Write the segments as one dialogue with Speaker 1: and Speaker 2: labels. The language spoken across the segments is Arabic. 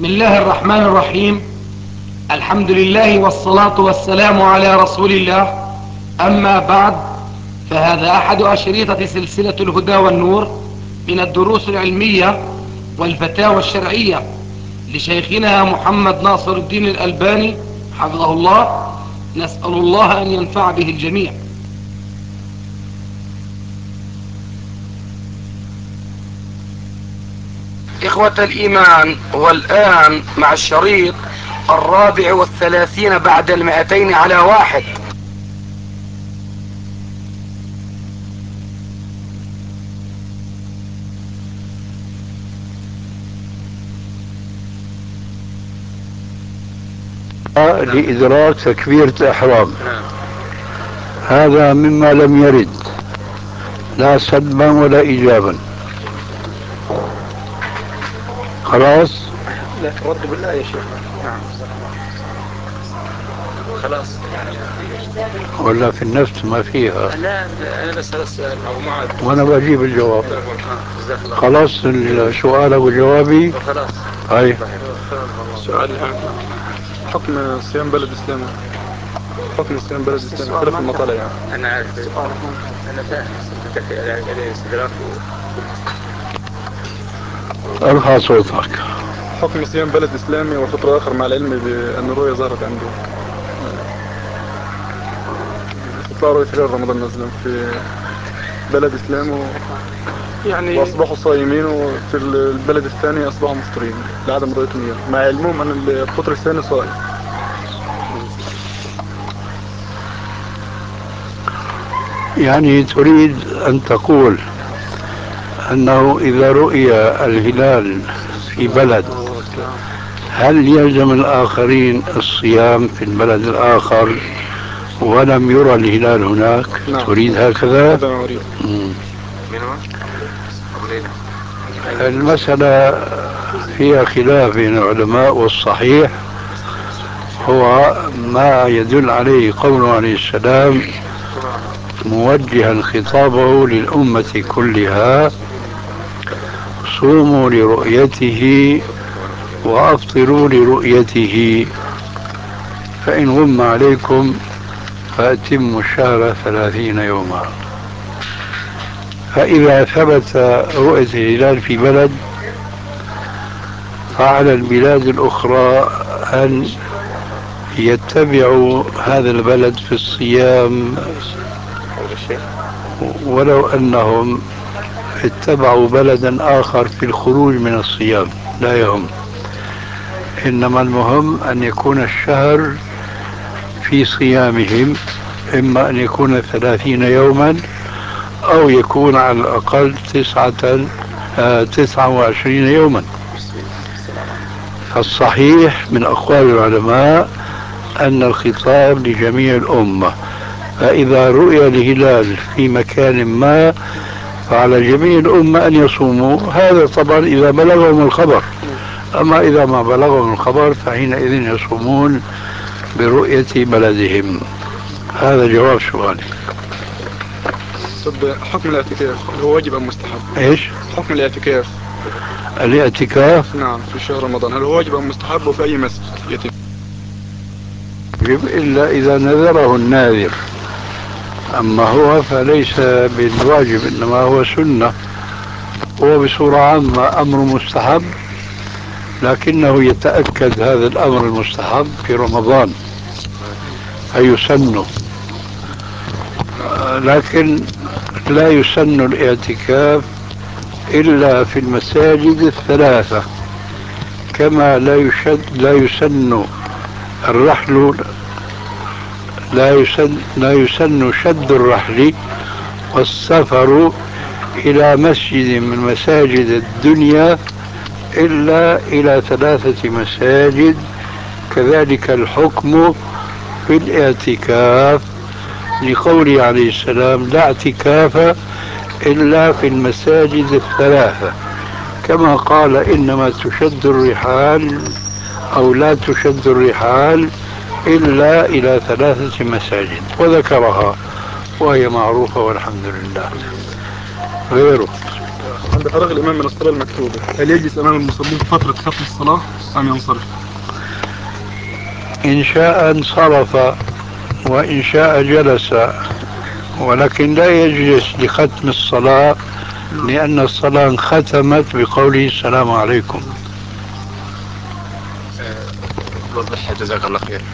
Speaker 1: بسم الله الرحمن الرحيم. الحمد لله والصلاة والسلام على رسول الله. أما بعد، فهذا أحد أشريطة سلسلة الهدى والنور من الدروس العلمية والفتاوى الشرعية لشيخنا محمد ناصر الدين الألباني حفظه الله. نسأل الله أن ينفع به الجميع. إخوة الإيمان، والآن مع الشريط 34 بعد 201.
Speaker 2: لإدراك تكبيرة الإحرام. هذا مما لم يرد لا سلبا ولا إيجابا. خلاص؟
Speaker 3: لا رد بالله يا شيخ. نعم خلاص
Speaker 2: ولا في النفس ما فيها؟
Speaker 3: لا أنا بس هذا السؤال أو معاذ
Speaker 2: وأنا بجيب الجواب. خلاص سؤالك وجوابي.
Speaker 3: خلاص
Speaker 2: هاي
Speaker 3: سؤال حكم صيام بلد إسلامي. حكم صيام بلد إسلامي خلاف المطالع يعني. أنا عارف أنا فاهم استدراك
Speaker 2: ارفع صوتك.
Speaker 3: حكم صيام بلد إسلامي وفطر آخر مع العلم بأن الرؤية ظهرت عنده. استطلاع رؤية خلال رمضان مثلا في بلد إسلامي يعني وأصبحوا صايمين، وفي البلد الثاني أصبحوا مفطرين لعدم رؤيتهم إياه مع علمهم أن الفطر الثاني صائم.
Speaker 2: يعني تريد أن تقول أنه إذا رؤي الهلال في بلد هل يلزم الآخرين الصيام في البلد الآخر ولم يرى الهلال هناك؟
Speaker 3: نعم.
Speaker 2: تريد هكذا؟
Speaker 3: هذا ما أريد.
Speaker 2: المسألة فيها خلاف بين العلماء، والصحيح هو ما يدل عليه قوله عليه السلام موجها خطابه للأمة كلها: صوموا لرؤيته وأفطروا لرؤيته، فإن غم عليكم فأتموا الشهر 30 يوما. فإذا ثبت رؤية الهلال في بلد فعلى البلاد الأخرى أن يتبعوا هذا البلد في الصيام، ولو أنهم اتبعوا بلدا آخر في الخروج من الصيام لا يهم. إنما المهم أن يكون الشهر في صيامهم، إما أن يكون 30 يوما أو يكون على الأقل 29 يوما. فالصحيح من أقوال العلماء أن الخطاب لجميع الأمة، فإذا رؤي الهلال في مكان ما فعلى جميع الأمة أن يصوموا. هذا طبعا إذا بلغهم الخبر، أما إذا ما بلغهم الخبر فحينئذ يصومون برؤية بلدهم. هذا جواب سؤالي.
Speaker 3: طب حكم الاعتكاف هل هو واجب أم مستحب؟
Speaker 2: إيش؟
Speaker 3: حكم الاعتكاف.
Speaker 2: الاعتكاف
Speaker 3: نعم في شهر رمضان هل هو واجب أم مستحب وفي أي مسجد يتم؟
Speaker 2: يجب إلا إذا نذره الناذر، أما هو فليس بالواجب، إنما هو سنة. هو بصورة عامة أمر مستحب، لكنه يتأكد هذا الأمر المستحب في رمضان فيسن. لكن لا يسن الاعتكاف إلا في المساجد الثلاثة، كما لا يسن الرحل، لا يسن شد الرحل والسفر إلى مسجد من مساجد الدنيا إلا إلى 3 مساجد. كذلك الحكم في الاعتكاف، لقوله عليه السلام: لا اعتكاف إلا في المساجد الثلاثة، كما قال: إنما تشد الرحال أو لا تشد الرحال إلا إلى 3 مساجد، وذكرها وهي معروفة والحمد لله. غيره
Speaker 3: عند فراغ الإمام من الصلاة المكتوبة هل يجلس أمام المصلين فترة ختم الصلاة أم ينصرف؟
Speaker 2: إن شاء انصرف وإن شاء جلس، ولكن لا يجلس لختم الصلاة لأن الصلاة انختمت بقوله السلام عليكم.
Speaker 4: وضح جزاك الله خير.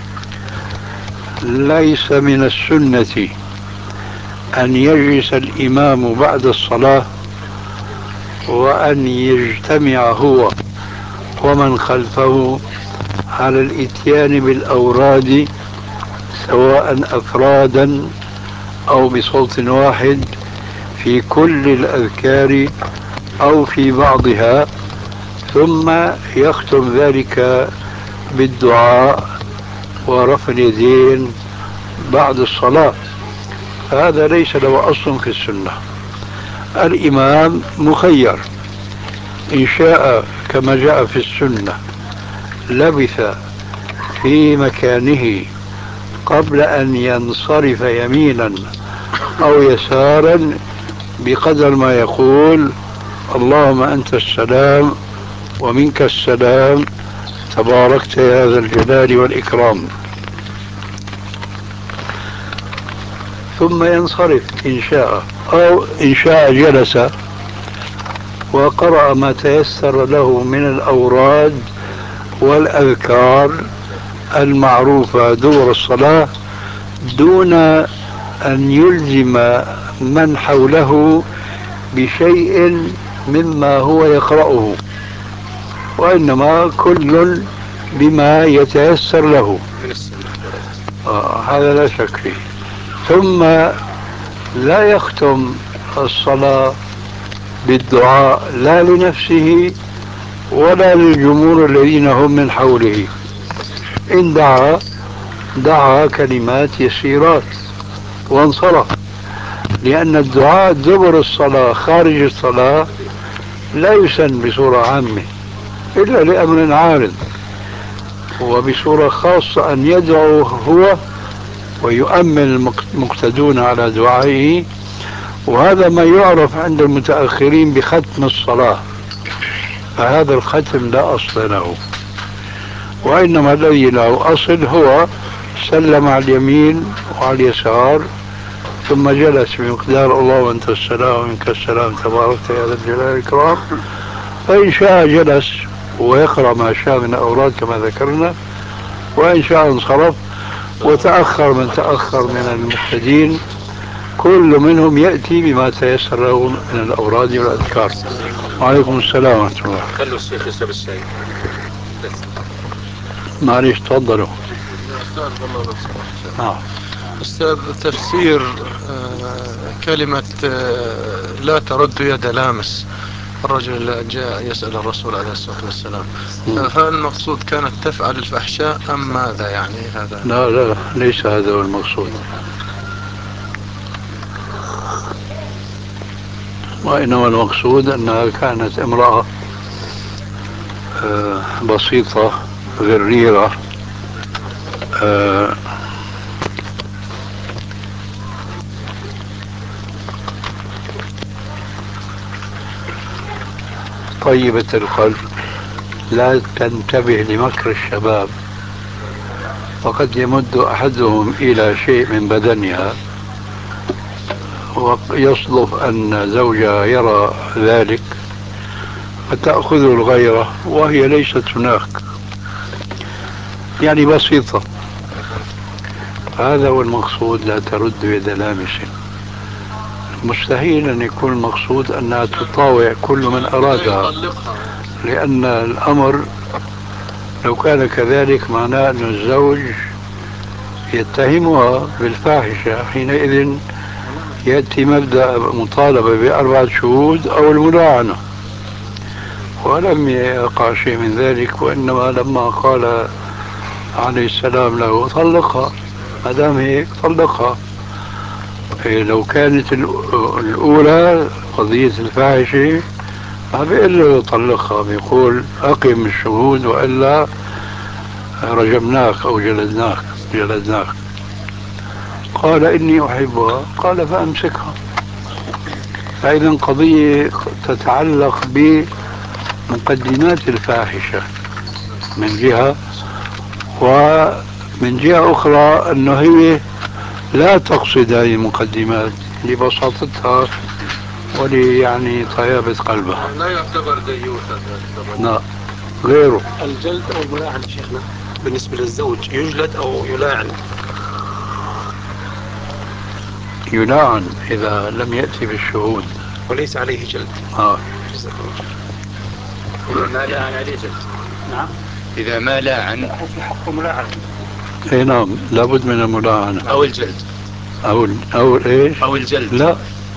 Speaker 2: ليس من السنة أن يجلس الإمام بعد الصلاة وأن يجتمع هو ومن خلفه على الإتيان بالأوراد سواء أفرادا أو بصوت واحد في كل الأذكار أو في بعضها، ثم يختم ذلك بالدعاء ورفع اليدين بعد الصلاة. هذا ليس له أصل في السنة. الإمام مخير، إن شاء كما جاء في السنة لبث في مكانه قبل أن ينصرف يمينا أو يسارا بقدر ما يقول اللهم أنت السلام ومنك السلام تباركت يا ذا الجلال والإكرام، ثم ينصرف إن شاء، أو إن شاء جلس وقرأ ما تيسر له من الأوراد والأذكار المعروفة دور الصلاة دون أن يلزم من حوله بشيء مما هو يقرأه، وإنما كل بما يتيسر له
Speaker 4: من السنة.
Speaker 2: هذا لا شك فيه. ثم لا يختم الصلاة بالدعاء لا لنفسه ولا للجمهور الذين هم من حوله. إن دعا كلمات يسيرات وانصرف، لأن الدعاء دبر الصلاة خارج الصلاة لا يسن بصورة عامة إلا لأمر عارض، وبصورة خاصة أن يدعو هو ويؤمن المقتدون على دعائه، وهذا ما يعرف عند المتأخرين بختم الصلاة، فهذا الختم لا أصل له، وإنما الذي له أصل هو سلم على اليمين وعلى اليسار ثم جلس بمقدار الله وأنت السلام ومنك السلام تباركت يا ذا الجلال والإكرام، فإن شاء جلس ويقرأ ما شاء من أوراد كما ذكرنا، وإن شاء انصرف. وتأخر من تأخر من المقتدين كل منهم يأتي بما تيسر له من الأوراد والأذكار. وعليكم السلام ورحمة الله.
Speaker 4: خلوا الشيخ يشرب الشاي.
Speaker 2: معليش تفضلوا.
Speaker 5: أستاذ، تفسير كلمة لا ترد يد لامس، الرجل جاء يسأل الرسول عليه الصلاة والسلام، هل المقصود كانت تفعل الفحشاء أم ماذا يعني هذا؟
Speaker 2: لا ليس هذا هو المقصود، وإنما المقصود أنها كانت امرأة بسيطة غريرة، طيبة القلب، لا تنتبه لمكر الشباب، وقد يمد أحدهم إلى شيء من بدنها ويصدف أن زوجها يرى ذلك فتأخذ الغيرة وهي ليست هناك، يعني بسيطة. هذا هو المقصود، لا ترد يد لامس. مستحيل أن يكون المقصود أنها تطاوع كل من أرادها، لأن الأمر لو كان كذلك معناه أن الزوج يتهمها بالفاحشة، حينئذ يأتي مبدأ مطالبة بأربعة شهود أو الملاعنة، ولم يقع شيء من ذلك. وإنما لما قال عليه السلام له طلقها، ما دام هيك طلقها. لو كانت الأولى قضية الفاحشة ما بيقول له طلقها، بيقول أقم الشهود وإلا رجمناك أو جلدناك. قال إني أحبها، قال فأمسكها. فإذا قضية تتعلق بمقدمات الفاحشة من جهة، ومن جهة أخرى أنه هي لا تقصد هذه المقدمات لبساطتها يعني طيابة قلبها.
Speaker 5: لا يعتبر ديوثا.
Speaker 2: لا، غيره.
Speaker 4: الجلد أو الملاعنة شيخنا بالنسبة للزوج يجلد أو يلاعن؟
Speaker 2: يلاعن إذا لم يأتي بالشهود
Speaker 4: وليس عليه جلد.
Speaker 6: إذا ما لاعن عليه جلد.
Speaker 4: نعم.
Speaker 6: إذا ما لاعن
Speaker 4: هو في حقه ملاعنة.
Speaker 2: اي نعم، لابد من الملاعنة
Speaker 6: أو الجلد
Speaker 2: أو إيش؟
Speaker 6: أو الجلد.
Speaker 2: لا،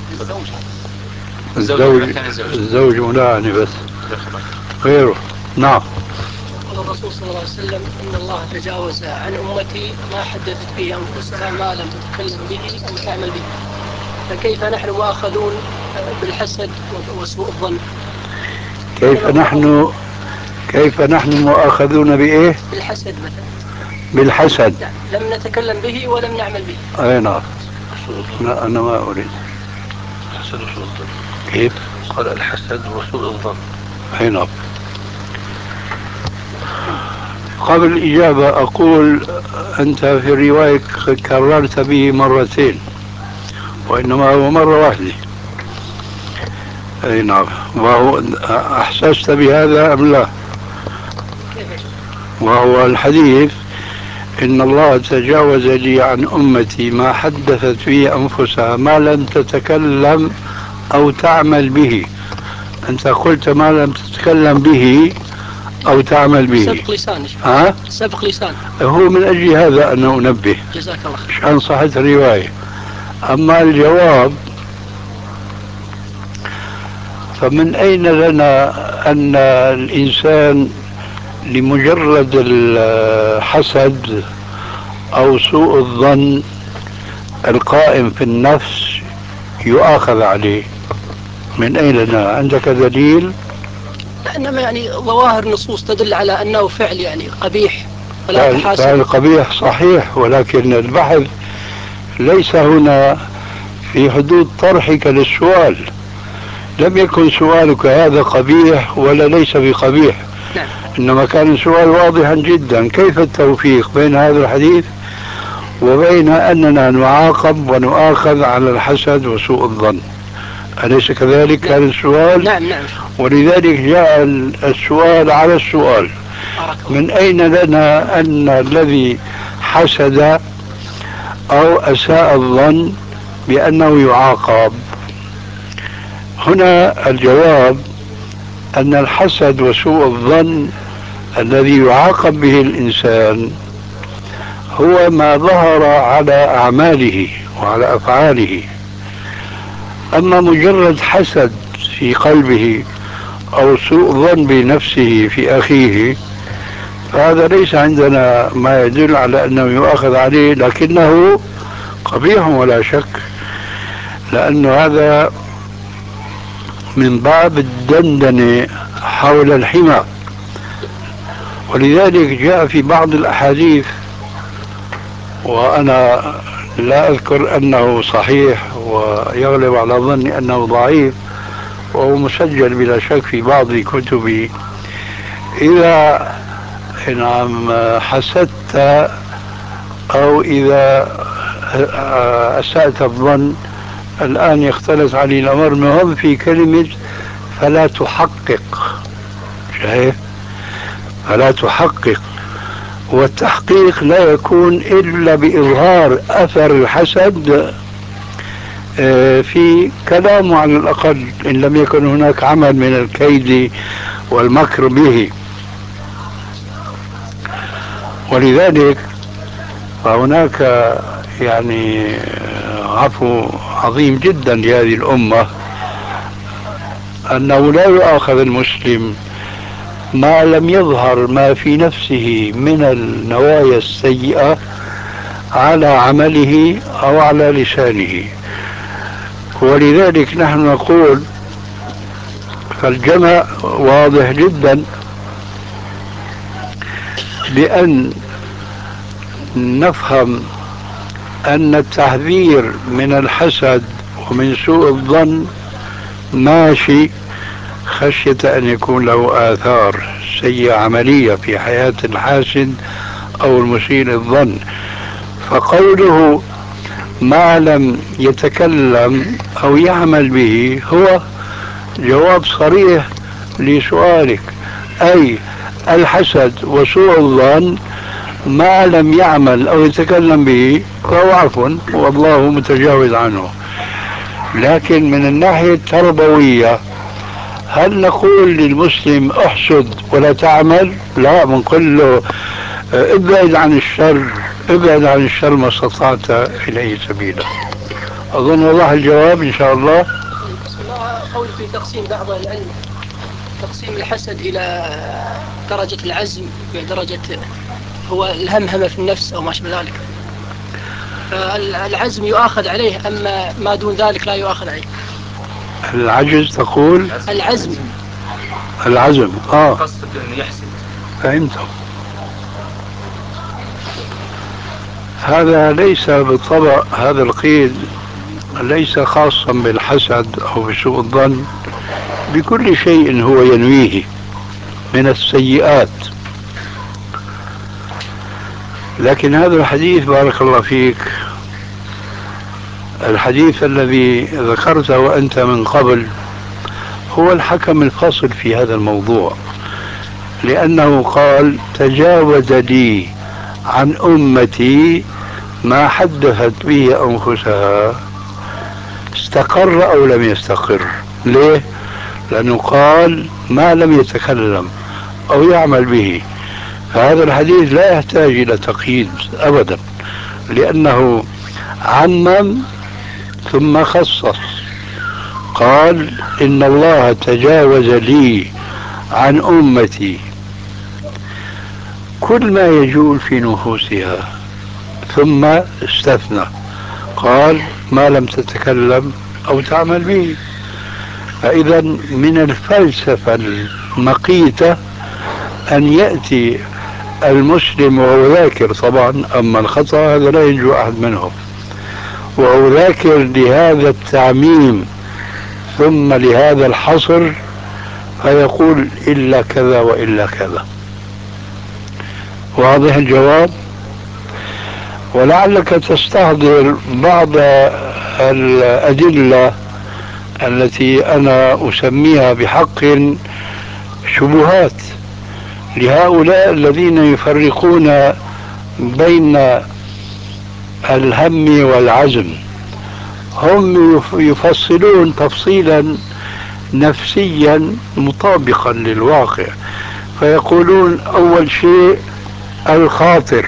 Speaker 2: الزوج ملاعنة بس، غيره. نعم.
Speaker 7: قال الرسول صلى الله عليه وسلم إن الله تجاوز عن أمتي ما حدثت به أنفسها ما لم تتكلم به أو تعمل به، فكيف نحن مؤاخذون بالحسد وسوء الظن؟
Speaker 2: كيف نحن مؤاخذون بإيه؟
Speaker 7: بالحسد مثلا.
Speaker 2: بالحسد.
Speaker 7: نعم. لم نتكلم به ولم نعمل به.
Speaker 2: أي نعم. لا، أنا ما أريد
Speaker 5: الحسد وسوء الظن.
Speaker 2: كيف؟
Speaker 5: قال الحسد وسوء الظن.
Speaker 2: أي نعم. قبل الإجابة أقول أنت في الرواية كررت به مرتين، وإنما هو مرة واحدة. أي نعم. وهو أحسست بهذا أم لا؟ وهو الحديث إن الله تجاوز لي عن أمتي ما حدثت فيه أنفسها ما لم تتكلم أو تعمل به. أنت قلت ما لم تتكلم به أو تعمل به.
Speaker 7: سبق لسان. سبق لسان.
Speaker 2: هو من أجل هذا أنا أنبه.
Speaker 7: جزاك الله خير.
Speaker 2: عشان صحة الرواية. أما الجواب فمن أين لنا أن الإنسان لمجرد الحسد أو سوء الظن القائم في النفس يؤاخذ عليه؟ من أين لنا؟ عندك دليل؟
Speaker 7: إنما يعني ظواهر نصوص تدل على أنه فعل يعني قبيح ولا تحاسب.
Speaker 2: فعل قبيح صحيح، ولكن البحث ليس هنا في حدود طرحك للسؤال. لم يكن سؤالك هذا قبيح ولا ليس بقبيح.
Speaker 7: نعم.
Speaker 2: إنما كان السؤال واضحا جدا: كيف التوفيق بين هذا الحديث وبين أننا نعاقب ونؤاخذ على الحسد وسوء الظن؟ أليس كذلك؟
Speaker 7: نعم.
Speaker 2: كان السؤال.
Speaker 7: نعم.
Speaker 2: ولذلك جاء السؤال على السؤال: من أين لنا أن الذي حسد أو أساء الظن بأنه يعاقب؟ هنا الجواب أن الحسد وسوء الظن الذي يعاقب به الإنسان هو ما ظهر على أعماله وعلى أفعاله. أما مجرد حسد في قلبه أو سوء ظن بنفسه في أخيه فهذا ليس عندنا ما يدل على أنه يؤاخذ عليه، لكنه قبيح ولا شك، لأن هذا من باب الدندنة حول الحمى. ولذلك جاء في بعض الأحاديث، وأنا لا أذكر أنه صحيح ويغلب على ظني أنه ضعيف، وهو مسجل بلا شك في بعض كتبي: إذا حسدت أو إذا أسأت الظن، الآن يختلط علي الأمر مهم في كلمة فلا تحقق. شايف؟ فلا تحقق، والتحقيق لا يكون إلا بإظهار أثر الحسد في كلامه على الأقل، إن لم يكن هناك عمل من الكيد والمكر به. ولذلك فهناك يعني عفو عظيم جدا لهذه الأمة أنه لا يؤاخذ المسلم ما لم يظهر ما في نفسه من النوايا السيئة على عمله أو على لسانه. ولذلك نحن نقول فالجمع واضح جدا بأن نفهم أن التحذير من الحسد ومن سوء الظن ماشي خشية أن يكون له آثار سيئة عملية في حياة الحاسد أو المسيء الظن. فقوله ما لم يتكلم أو يعمل به هو جواب صريح لسؤالك، أي الحسد وسوء الظن ما لم يعمل أو يتكلم به فهو عفو والله متجاوز عنه. لكن من الناحية التربوية هل نقول للمسلم احسد ولا تعمل؟ لا، بنقول له ابعد عن الشر، ابعد عن الشر ما استطعت إليه سبيلا. أظن وضح الجواب إن شاء الله.
Speaker 7: بسم الله. قول في تقسيم بعض العلم، تقسيم الحسد إلى درجة العزم بدرجة هو الهمهمة في النفس أو ما شابه ذلك، فالعزم يؤاخذ عليه أما ما دون ذلك لا يؤاخذ عليه.
Speaker 2: العجز تقول؟
Speaker 7: العزم.
Speaker 2: العزم
Speaker 6: قصد أن يحسد.
Speaker 2: فهمت. هذا ليس بالطبع، هذا القيد ليس خاصا بالحسد أو بسوء الظن، بكل شيء هو ينويه من السيئات. لكن هذا الحديث بارك الله فيك، الحديث الذي ذكرته أنت من قبل هو الحكم الفصل في هذا الموضوع، لأنه قال تجاوز لي عن أمتي ما حدثت به أنفسها. استقر أو لم يستقر؟ ليه؟ لأنه قال ما لم يتكلم أو يعمل به. فهذا الحديث لا يحتاج إلى تقييد أبدا، لأنه عمم ثم خصص. قال إن الله تجاوز لي عن أمتي كل ما يجول في نفوسها، ثم استثنى قال ما لم تتكلم أو تعمل به. فإذا من الفلسفة المقيتة أن يأتي المسلم وهو ذاكر طبعا، أما الخطأ هذا لا ينجو أحد منهم، وهو ذاكر لهذا التعميم ثم لهذا الحصر، فيقول إلا كذا وإلا كذا. واضح الجواب؟ ولعلك تستحضر بعض الأدلة التي أنا أسميها بحق شبهات لهؤلاء الذين يفرقون بين الهم والعزم. هم يفصلون تفصيلا نفسيا مطابقا للواقع، فيقولون أول شيء الخاطر،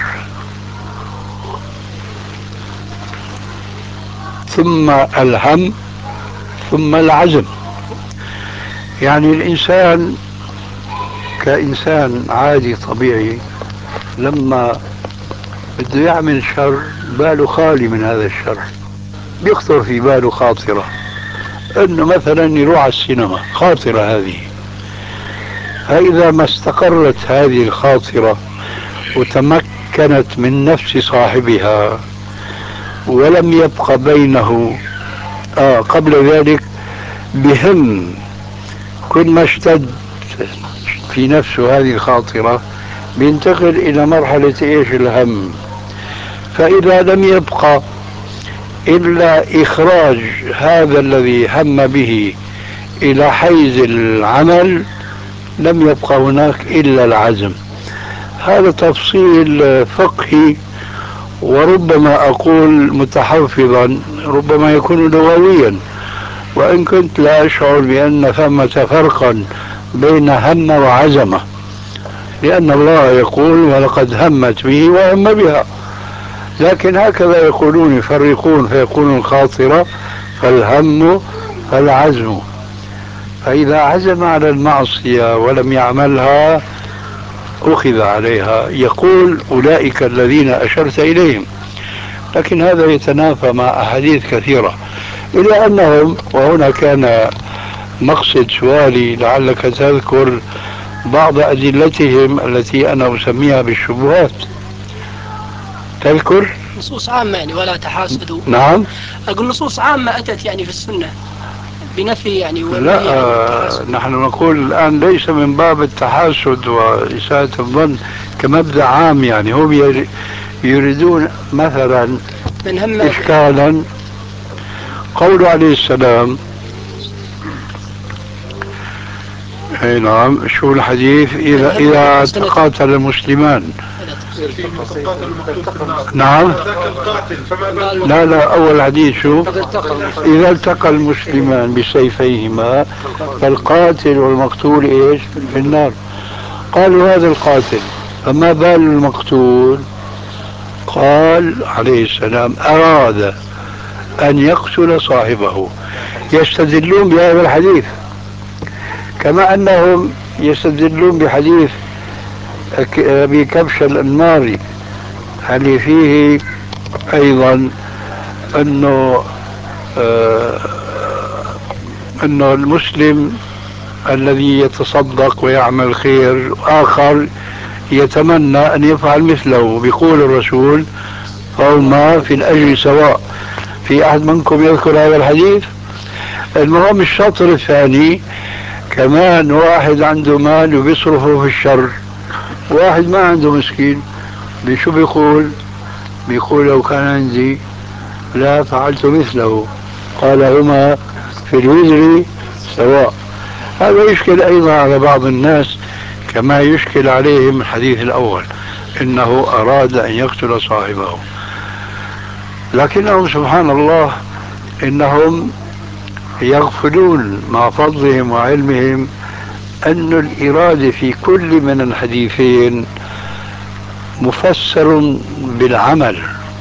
Speaker 2: ثم الهم، ثم العزم. يعني الإنسان كإنسان عادي طبيعي لما بده يعمل شر باله خالي من هذا الشر، بيخطر في باله خاطرة انه مثلا يروح على السينما، خاطرة هذه. فإذا ما استقرت هذه الخاطرة وتمكنت من نفس صاحبها ولم يبق بينه قبل ذلك بهم، كل ما اشتد في نفسه هذه الخاطرة بينتقل إلى مرحلة إيش؟ الهم. فإذا لم يبقى إلا إخراج هذا الذي هم به إلى حيز العمل، لم يبقى هناك إلا العزم. هذا تفصيل فقهي، وربما أقول متحفظا، ربما يكون لغويا، وإن كنت لا أشعر بأن ثمة فرقا بين هم وعزمة، لأن الله يقول ولقد همت به وهم بها. لكن هكذا يقولون، يفرقون فيقولون الخاطرة فالهم فالعزم. فإذا عزم على المعصية ولم يعملها أخذ عليها. يقول أولئك الذين أشرت إليهم، لكن هذا يتنافى مع أحاديث كثيرة، إلى أنهم، وهنا كان مقصد سؤالي، لعلك تذكر بعض أدلتهم التي أنا أسميها بالشبهات. تذكر
Speaker 7: نصوص عامة يعني ولا تحاسدوا.
Speaker 2: نعم.
Speaker 7: أقول نصوص عامة أتت يعني في السنة بنفي يعني والنهي عن
Speaker 2: لا،
Speaker 7: التحاسد.
Speaker 2: نحن نقول الآن ليس من باب التحاسد وإساءة الظن كمبدأ عام، يعني هم يريدون مثلا
Speaker 7: من هم
Speaker 2: إشكالا قول عليه السلام. اي نعم، شو الحديث؟ إذا تقاتل المسلمان. نعم. لا لا، أول حديث شو؟ إذا التقى المسلمان بسيفيهما فالقاتل والمقتول إيش؟ في النار. قالوا هذا القاتل، فما بال المقتول؟ قال عليه السلام أراد أن يقتل صاحبه. يستدلون بهذا الحديث كما أنهم يستدلون بحديث أبي كبش الأنماري اللي فيه أيضا أنه أنه المسلم الذي يتصدق ويعمل خير آخر يتمنى أن يفعل مثله، بيقول الرسول فهما في الأجر سواء. في أحد منكم يذكر هذا الحديث؟ المهم الشطر الثاني كمان واحد عنده مال وبيصرفه في الشر، واحد ما عنده مسكين، بشو بيقول؟ بيقول لو كان عندي لا فعلت مثله. قال هما في الوزر سواء. هذا يشكل أيضا على بعض الناس كما يشكل عليهم الحديث الأول، إنه أراد أن يقتل صاحبه. لكنهم سبحان الله إنهم يغفلون مع فضلهم وعلمهم أن الإرادة في كل من الحديثين مفسر بالعمل.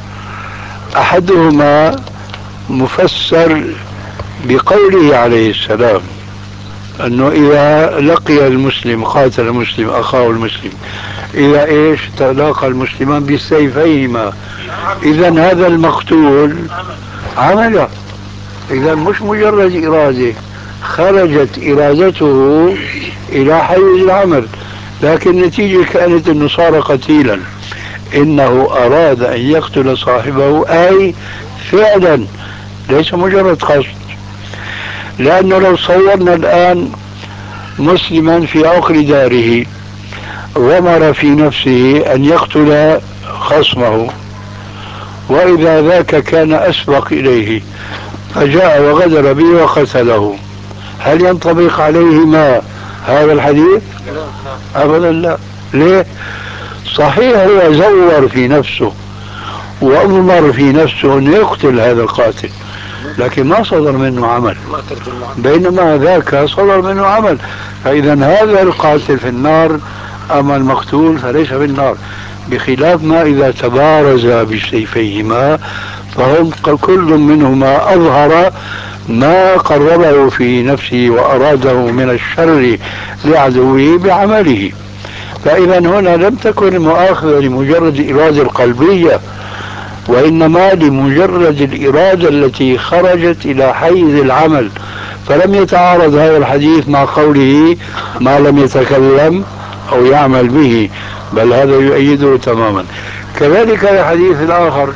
Speaker 2: أحدهما مفسر بقوله عليه السلام أنه إذا لقي المسلم قاتل المسلم أخاه المسلم، إذا إيش تلاقى المسلمان بالسيفيهما، إذا هذا المقتول عمله. إذا مش مجرد إرادة، خرجت إرادته إلى حيز العمل، لكن النتيجة كانت أنه صار قتيلا. إنه أراد أن يقتل صاحبه أي فعلا، ليس مجرد قصد. لأنه لو صورنا الآن مسلما في عقر داره غمر في نفسه أن يقتل خصمه، وإذا ذاك كان أسبق إليه فجاء وغدر به وقتله، هل ينطبق عليهما هذا الحديث؟ أبدا لا. ليه؟ صحيح هو زور في نفسه وأضمر في نفسه أن يقتل هذا القاتل، لكن ما صدر منه عمل، بينما ذاك صدر منه عمل. فإذا هذا القاتل في النار، أما المقتول فليس في النار، بخلاف ما إذا تبارز بسيفيهما فهم كل منهما أظهر ما قربه في نفسه وأراده من الشر لعدوه بعمله. فإذا هنا لم تكن المؤاخذة لمجرد الإرادة القلبية، وإنما لمجرد الإرادة التي خرجت إلى حيز العمل. فلم يتعارض هذا الحديث مع قوله ما لم يتكلم أو يعمل به، بل هذا يؤيده تماما. كذلك الحديث الآخر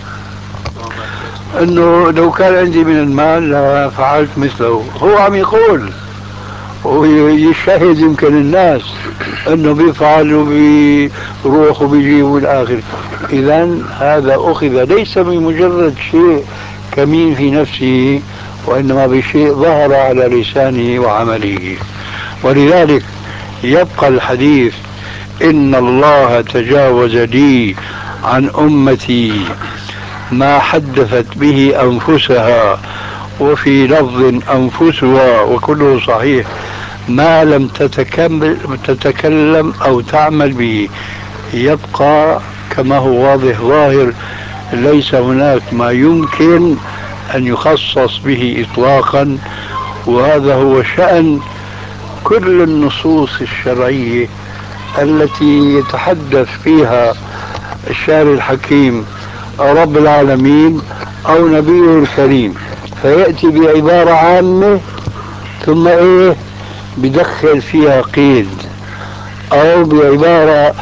Speaker 2: أنه لو كان عندي من المال لفعلت مثله، هو عم يقول ويشهد يمكن الناس أنه بيفعل وبيروح وبيجي والآخر. إذا هذا أخذ ليس بمجرد شيء كمين في نفسه، وإنما بشيء ظهر على لسانه وعمله. ولذلك يبقى الحديث إن الله تجاوز لي عن أمتي ما حدثت به أنفسها، وفي لفظ أنفسها، وكله صحيح، ما لم تتكلم أو تعمل به. يبقى كما هو واضح ظاهر، ليس هناك ما يمكن أن يخصص به إطلاقا. وهذا هو شأن كل النصوص الشرعية التي يتحدث فيها الشاعر الحكيم أو رب العالمين أو نبيه الكريم، فيأتي بعبارة عامة ثم بدخل فيها قيد، أو بعبارة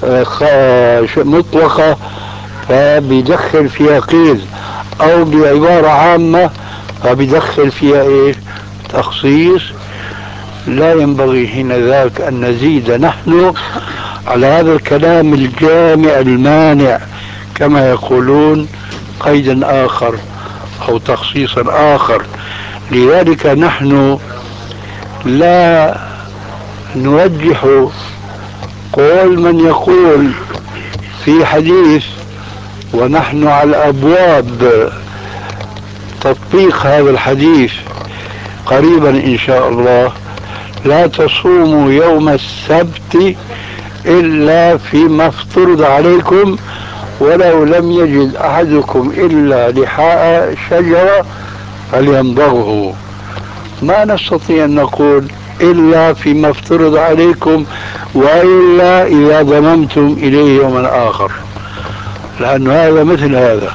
Speaker 2: مطلقة فبيدخل فيها قيد، أو بعبارة عامة فبيدخل فيها تخصيص لا ينبغي حينذاك أن نزيد نحن على هذا الكلام الجامع المانع كما يقولون قيدا آخر أو تخصيصا آخر. لذلك نحن لا نرجح قول من يقول في حديث ونحن على أبواب تطبيق هذا الحديث قريبا إن شاء الله: لا تصوموا يوم السبت إلا فيما افترض عليكم ولو لم يجد أحدكم إلا لحاء شجرة فليمضغه. ما نستطيع أن نقول إلا فيما افترض عليكم وإلا إذا ضممتم إليه يوما آخر، لأن هذا مثل هذا.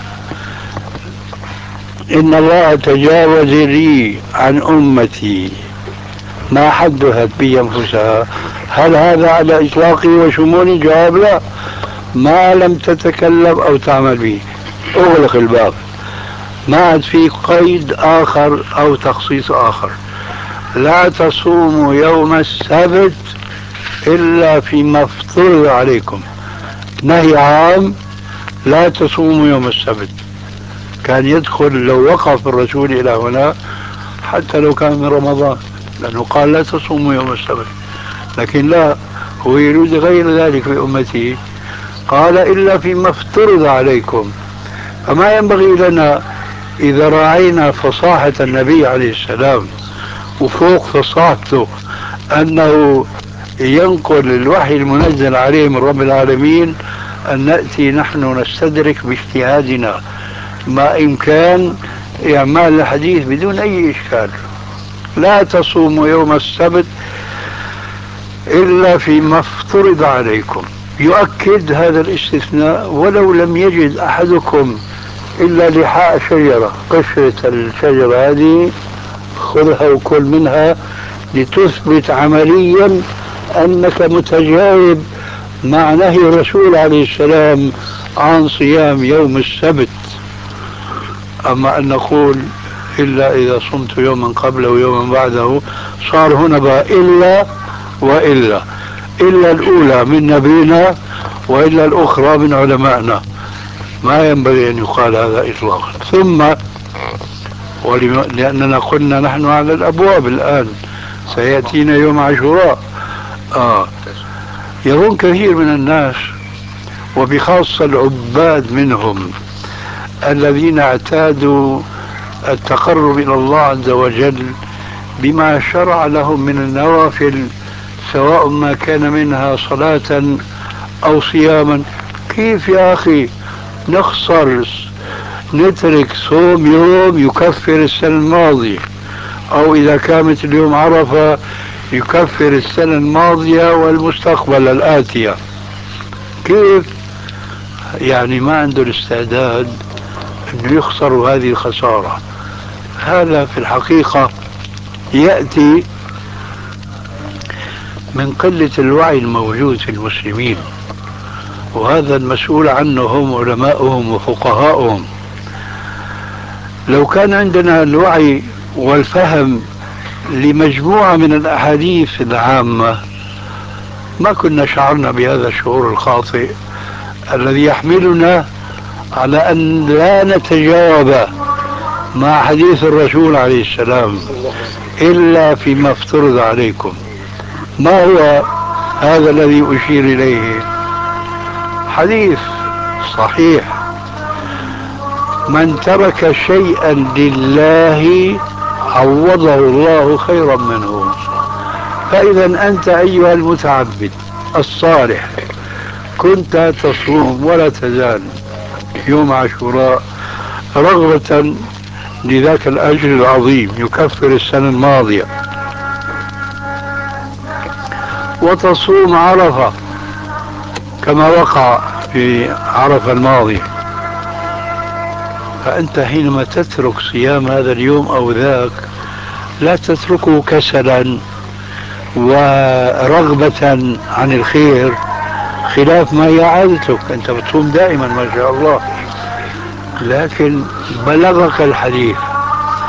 Speaker 2: إن الله تجاوز لي عن أمتي ما حدثت به أنفسها. هل هذا على إطلاقه وشموله؟ جواب لا، ما لم تتكلم أو تعمل به. أغلق الباب، ما عاد في قيد آخر أو تخصيص آخر. لا تصوموا يوم السبت إلا فيما افترض عليكم. نهي عام: لا تصوموا يوم السبت. كان يدخل لو وقف الرسول إلى هنا حتى لو كان من رمضان، لأنه قال لا تصوموا يوم السبت، لكن لا، هو يريد غير ذلك في أمته، قال إلا فيما افترض عليكم. فما ينبغي لنا إذا راعينا فصاحة النبي عليه السلام وفوق فصاحته أنه ينقل الوحي المنزل عليه من رب العالمين أن نأتي نحن نستدرك باجتهادنا ما إمكان إعمال الحديث بدون أي إشكال. لا تصوموا يوم السبت إلا فيما افترض عليكم. يؤكد هذا الاستثناء: ولو لم يجد أحدكم إلا لحاء شجرة، قشرة الشجرة هذه خذها وكل منها لتثبت عمليا أنك متجاوب مع نهي الرسول عليه السلام عن صيام يوم السبت. أما أن نقول إلا إذا صمت يوما قبله ويوما بعده، صار هنا بقى إلا وإلا، إلا الأولى من نبينا وإلا الأخرى من علمائنا. ما ينبغي أن يقال هذا إطلاقا. ثم لأننا قلنا نحن على الأبواب الآن، سيأتينا يوم عاشوراء. يظن كثير من الناس وبخاصة العباد منهم الذين اعتادوا التقرب إلى الله عز وجل بما شرع لهم من النوافل، سواء ما كان منها صلاة أو صياما. كيف يا أخي نخسر نترك صوم يوم يكفر السنة الماضية، أو إذا كانت اليوم عرفة يكفر السنة الماضية والمستقبل الآتية؟ كيف يعني ما عنده الاستعداد أنه يخسر هذه الخسارة؟ هذا في الحقيقة يأتي من قلة الوعي الموجود في المسلمين، وهذا المسؤول عنه هم علماؤهم وفقهاؤهم. لو كان عندنا الوعي والفهم لمجموعة من الأحاديث العامة ما كنا شعرنا بهذا الشعور الخاطئ الذي يحملنا على أن لا نتجاوب مع حديث الرسول عليه السلام إلا فيما افترض عليكم. ما هو هذا الذي أشير إليه؟ حديث صحيح: من ترك شيئا لله عوضه الله خيرا منه. فإذا أنت أيها المتعبد الصالح كنت تصوم ولا تزال يوم عاشوراء رغبة لذاك الأجر العظيم يكفر السنة الماضية، وتصوم عرفة كما وقع في عرفة الماضية، فأنت حينما تترك صيام هذا اليوم أو ذاك لا تتركه كسلا ورغبة عن الخير خلاف ما هي عادتك. أنت بتصوم دائما ما شاء الله، لكن بلغك الحديث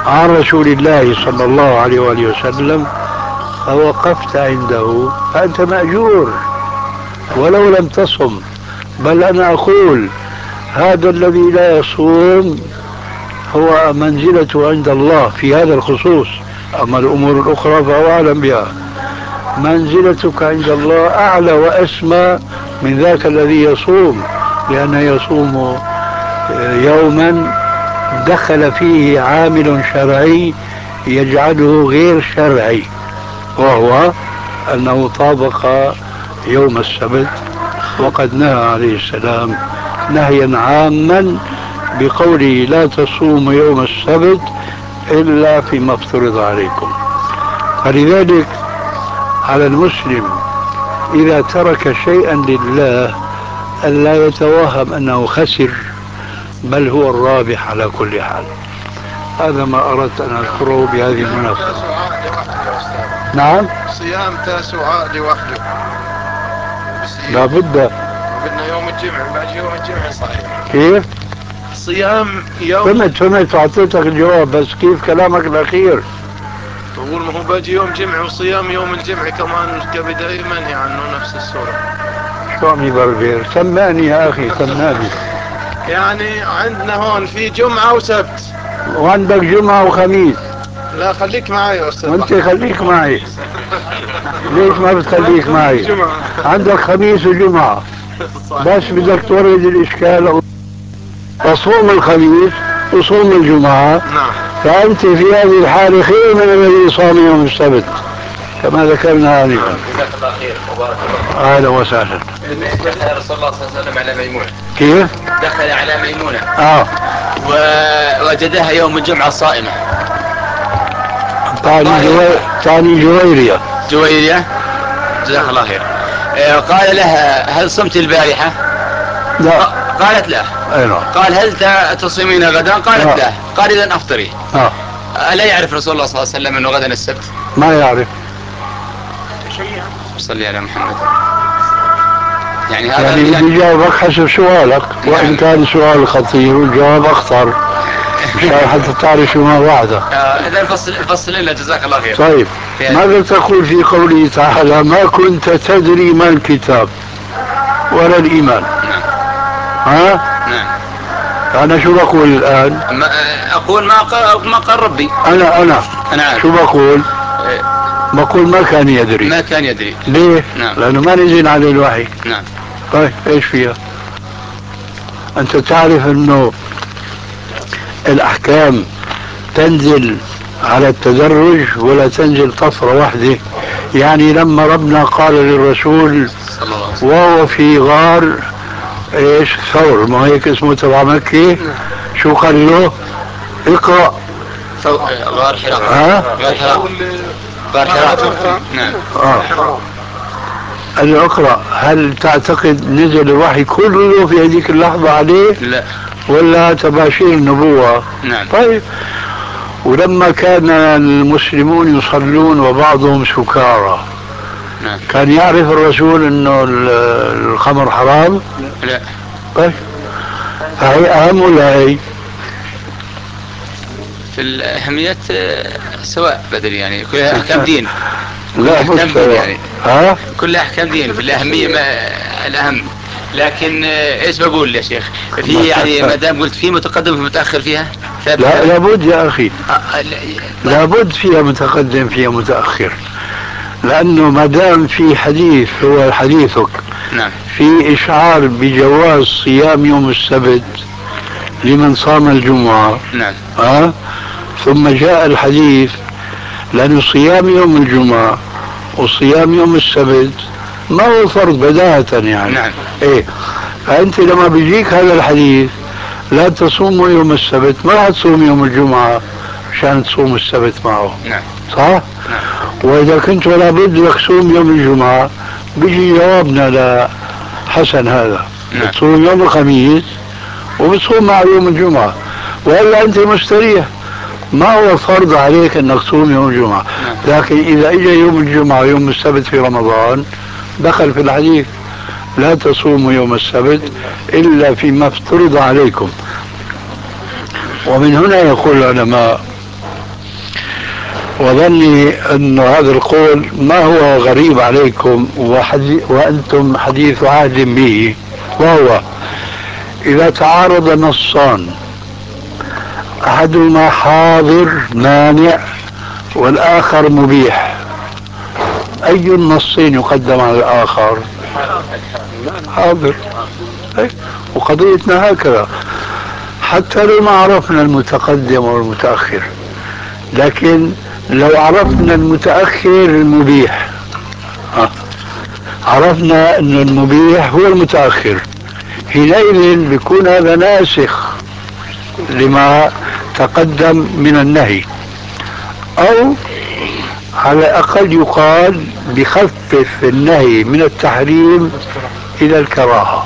Speaker 2: عن رسول الله صلى الله عليه وآله وسلم فوقفت عنده فأنت مأجور ولو لم تصم. بل أنا أقول هذا الذي لا يصوم هو منزلته عند الله في هذا الخصوص، أما الأمور الأخرى فهو أعلم بها. منزلتك عند الله أعلى وأسمى من ذاك الذي يصوم، لأنه يصوم يوما دخل فيه عامل شرعي يجعله غير شرعي، وهو أنه طابق يوم السبت، وقد نهى عليه السلام نهيا عاما بقوله لا تصوموا يوم السبت إلا فيما افترض عليكم. فلذلك على المسلم إذا ترك شيئا لله ألا يتوهم أنه خسر، بل هو الرابح على كل حال. هذا ما أردت أن أذكره بهذه المناسبة. نعم،
Speaker 5: صيام تاسوعاء لوحده
Speaker 2: لا بد.
Speaker 5: بدنا يوم الجمعة، بعد يوم الجمعة صحيح.
Speaker 2: كيف؟
Speaker 5: صيام يوم.
Speaker 2: فهمت أعطيتك الجواب، بس كيف كلامك الأخير؟
Speaker 5: بقول ما هو باجي يوم جمعة وصيام يوم الجمعة كمان كبداية منهي عنه نفس الصورة.
Speaker 2: شو عم يبربر؟ سمعني يا أخي سمعني.
Speaker 5: يعني عندنا هون في جمعة وسبت،
Speaker 2: وعندك جمعة وخميس.
Speaker 5: لا خليك معي يا أستاذ.
Speaker 2: وانت خليك معي. ليش ما بتخليك معي؟ عندك خميس وجمعة، بس بدك تورد الإشكال. وصوم الخميس وصوم الجمعة.
Speaker 5: نعم.
Speaker 2: فأنت في هذه الحالة خير من الذي صام يوم السبت كما ذكرنا آنفا.
Speaker 6: جزاك الله خير وبارك الله.
Speaker 2: أهلا وسهلا.
Speaker 6: دخل رسول الله صلى الله عليه وسلم على ميمونة.
Speaker 2: كيف؟
Speaker 6: دخل على ميمونة. ووجدها يوم الجمعة صائمة.
Speaker 2: ثاني جويرية.
Speaker 6: جويرية. جزاك الله خير. قال لها هل صمت البارحة؟
Speaker 2: لا.
Speaker 6: قالت لا. قال هل تصومين غدا؟ قالت لا. قال إذن أفطري. ألا يعرف رسول الله صلى الله عليه وسلم أنه غدا السبت؟
Speaker 2: ما يعرف.
Speaker 6: صلي على محمد. يعني هذا
Speaker 2: اللي جاوبك حسب سؤالك، وإن كان سؤال خطير والجواب أخطر مشان حتى تعرف شو ما بعده.
Speaker 6: إذا فصل لنا جزاك الله خير.
Speaker 2: طيب ماذا تقول في قوله تعالى ما كنت تدري ما الكتاب ولا الإيمان؟ ها؟
Speaker 6: نعم.
Speaker 2: أنا شو بقول الآن؟
Speaker 6: أقول ما قال ربي.
Speaker 2: أنا شو بقول؟ بقول ما كان يدري.
Speaker 6: ما كان يدري.
Speaker 2: ليه؟
Speaker 6: نعم.
Speaker 2: لأنه ما نزل عليه الوحي.
Speaker 6: نعم.
Speaker 2: طيب ايش فيها؟ أنت تعرف أنه الأحكام تنزل على التدرج ولا تنزل طفرة واحدة. يعني لما ربنا قال للرسول وهو في غار ايش ثور، ما هيك اسمه تبع مكة، شو قال له؟ اقرأ.
Speaker 6: غار حراء. غار حراء. نعم.
Speaker 2: قال له اقرأ. هل تعتقد نزل الوحي كله في هذيك اللحظة عليه؟
Speaker 6: لا.
Speaker 2: ولا تباشير النبوة؟
Speaker 6: نعم.
Speaker 2: طيب ولما كان المسلمون يصلون وبعضهم سكارى،
Speaker 6: نعم.
Speaker 2: كان يعرف الرسول انه الخمر حرام؟
Speaker 6: لا.
Speaker 2: طيب فهي اهم ولا هي؟
Speaker 6: في الأهميات سواء بدل يعني كلها أحكام دين.
Speaker 2: لا مش
Speaker 6: يعني. كلها أحكام دين في الأهمية الأهم. لكن ايش بقول يا شيخ؟ في يعني ما دام قلت في متقدم وفي متاخر فيها؟
Speaker 2: لا لابد يا اخي. لابد فيها متقدم فيها متاخر، لانه ما دام في حديث هو حديثك.
Speaker 6: نعم.
Speaker 2: في اشعار بجواز صيام يوم السبت لمن صام الجمعة.
Speaker 6: نعم.
Speaker 2: ثم جاء الحديث لأن صيام يوم الجمعة وصيام يوم السبت ما هو فرض بداهة يعني.
Speaker 6: نعم.
Speaker 2: ايه، فأنت لما بيجيك هذا الحديث لا تصوموا يوم السبت، ما راح تصوم يوم الجمعة عشان تصوم السبت معه.
Speaker 6: نعم.
Speaker 2: صح؟ نعم. وإذا كنت ولا بد لك تصوم يوم الجمعة، بيجي جوابنا لحسن هذا.
Speaker 6: نعم.
Speaker 2: بتصوم يوم الخميس وبتصوم مع يوم الجمعة، وإلا أنت مستريح، ما هو فرض عليك أنك تصوم يوم الجمعة. لكن إذا إجا يوم الجمعة يوم السبت في رمضان دخل في الحديث لا تصوموا يوم السبت إلا فيما افترض عليكم. ومن هنا يقول العلماء وظني أن هذا القول ما هو غريب عليكم وأنتم حديث عهد به، وهو إذا تعارض نصان أحدهما حاضر مانع والآخر مبيح، أي النصين يقدم على الآخر؟ حاضر. وقضيتنا هكذا حتى لو ما عرفنا المتقدم والمتأخر، لكن لو عرفنا المتأخر المبيح عرفنا أن المبيح هو المتأخر، حينئذ بيكون هذا ناسخ لما تقدم من النهي، أو على الأقل يقال بخفف النهي من التحريم إلى الكراهة،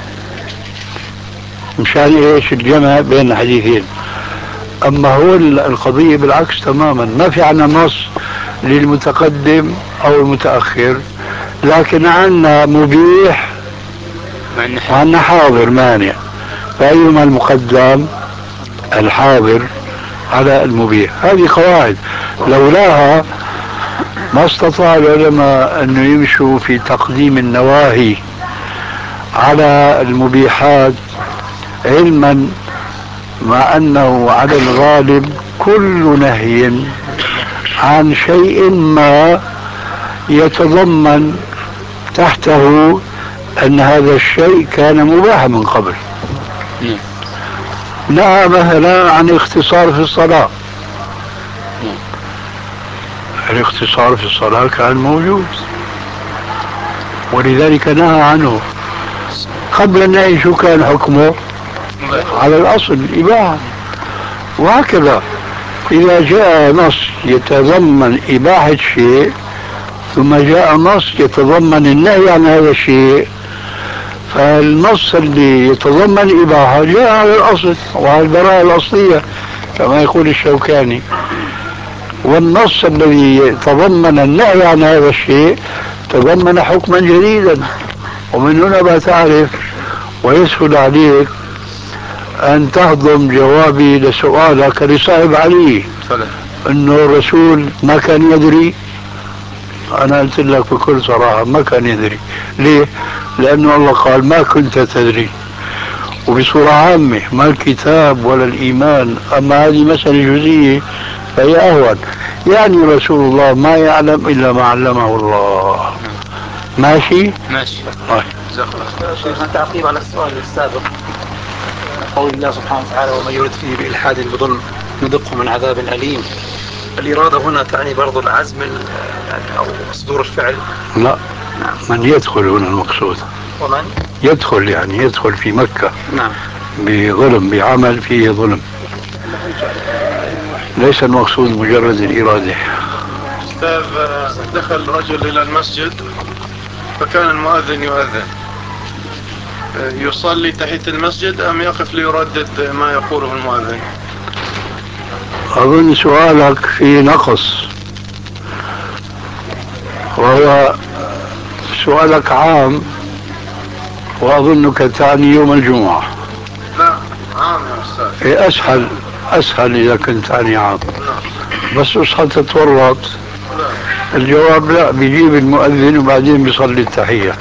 Speaker 2: مشان إيش الجمع بين الحديثين. أما هو القضية بالعكس تماما، ما في عنا نص للمتقدم أو المتأخر، لكن عنا مبيح وعنا حاضر مانع، فأيهما المقدم؟ الحاضر على المبيح. هذه قواعد لولاها ما استطاع العلماء أن يمشوا في تقديم النواهي على المبيحات، علما مع أنه على الغالب كل نهي عن شيء ما يتضمن تحته أن هذا الشيء كان مباحا من قبل. نهى مثلا عن الاختصار في الصلاة، الاختصار في الصلاة كان موجود ولذلك نهى عنه. قبل النهي شو كان حكمه؟ على الأصل الإباحة. وهكذا إذا جاء نص يتضمن إباحة شيء ثم جاء نص يتضمن النهي عن هذا الشيء، فالنص اللي يتضمن إباحة جاء على الأصل وعلى البراءة الأصلية كما يقول الشوكاني، والنص الذي يتضمن النهي عن هذا الشيء تضمن حكما جديدا. ومن هنا بتعرف ويسهل عليك أن تهضم جوابي لسؤالك لصاحب علي أنه الرسول ما كان يدري. أنا قلت لك بكل صراحة ما كان يدري. ليه؟ لأنه الله قال ما كنت تدري، وبصورة عامة ما الكتاب ولا الإيمان. أما هذه مسألة جزئية فهي أهون، يعني رسول الله ما يعلم إلا ما علمه الله. ماشي؟
Speaker 6: ماشي.
Speaker 4: شيخ تعقيب على السؤال السابق، قول الله سبحانه وتعالى ومن يرد فيه بإلحاد بظلم نذقه من عذاب أليم. الإرادة هنا تعني برضو العزم أو صدور الفعل؟
Speaker 2: لا، من يدخل هنا المقصود.
Speaker 4: ومن
Speaker 2: يدخل يعني يدخل في مكة
Speaker 4: نعم
Speaker 2: بظلم، بعمل فيه ظلم، ليس المقصود مجرد الإرادة.
Speaker 5: أستاذ، دخل رجل إلى المسجد فكان المؤذن يؤذن، يصلي تحية المسجد أم يقف ليردد ما يقوله المؤذن؟
Speaker 2: أظن سؤالك في نقص، وهو سؤالك عام وأظنك تعني يوم الجمعة.
Speaker 5: لا، عام يا أستاذ.
Speaker 2: إيه أسهل إذا كنت تعني عام، بس أصحى تتورط. الجواب لا، بيجيب المؤذن وبعدين بيصلي التحية.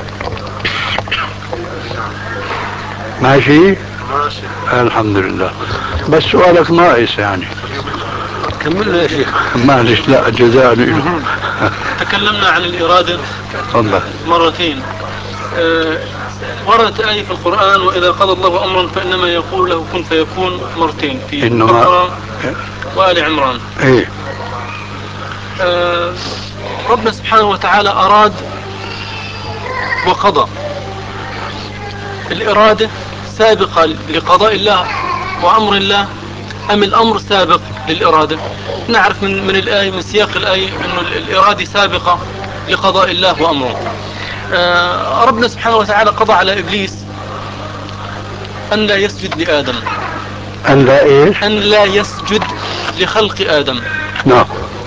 Speaker 2: ماشي؟
Speaker 5: ماشي
Speaker 2: الحمد لله. بس سؤالك ناقص يعني.
Speaker 4: كملنا يا شيخ.
Speaker 2: معلش، لا جزاء له.
Speaker 4: تكلمنا عن الإرادة
Speaker 2: تفضل.
Speaker 4: مرتين. وردت آية في القرآن وإذا قضى الله أمرا فإنما يقول له كن فيكون مرتين في البقرة وآل عمران.
Speaker 2: إيه؟
Speaker 4: ربنا سبحانه وتعالى أراد وقضى. الإرادة سابقة لقضاء الله وأمر الله أم الأمر سابق للإرادة؟ نعرف من الآية، من سياق الآية أن الإرادة سابقة لقضاء الله وأمره. ربنا سبحانه وتعالى قضى على إبليس أن لا يسجد لآدم.
Speaker 2: أن لا إيش؟
Speaker 4: أن لا يسجد لخلق آدم.
Speaker 2: نعم.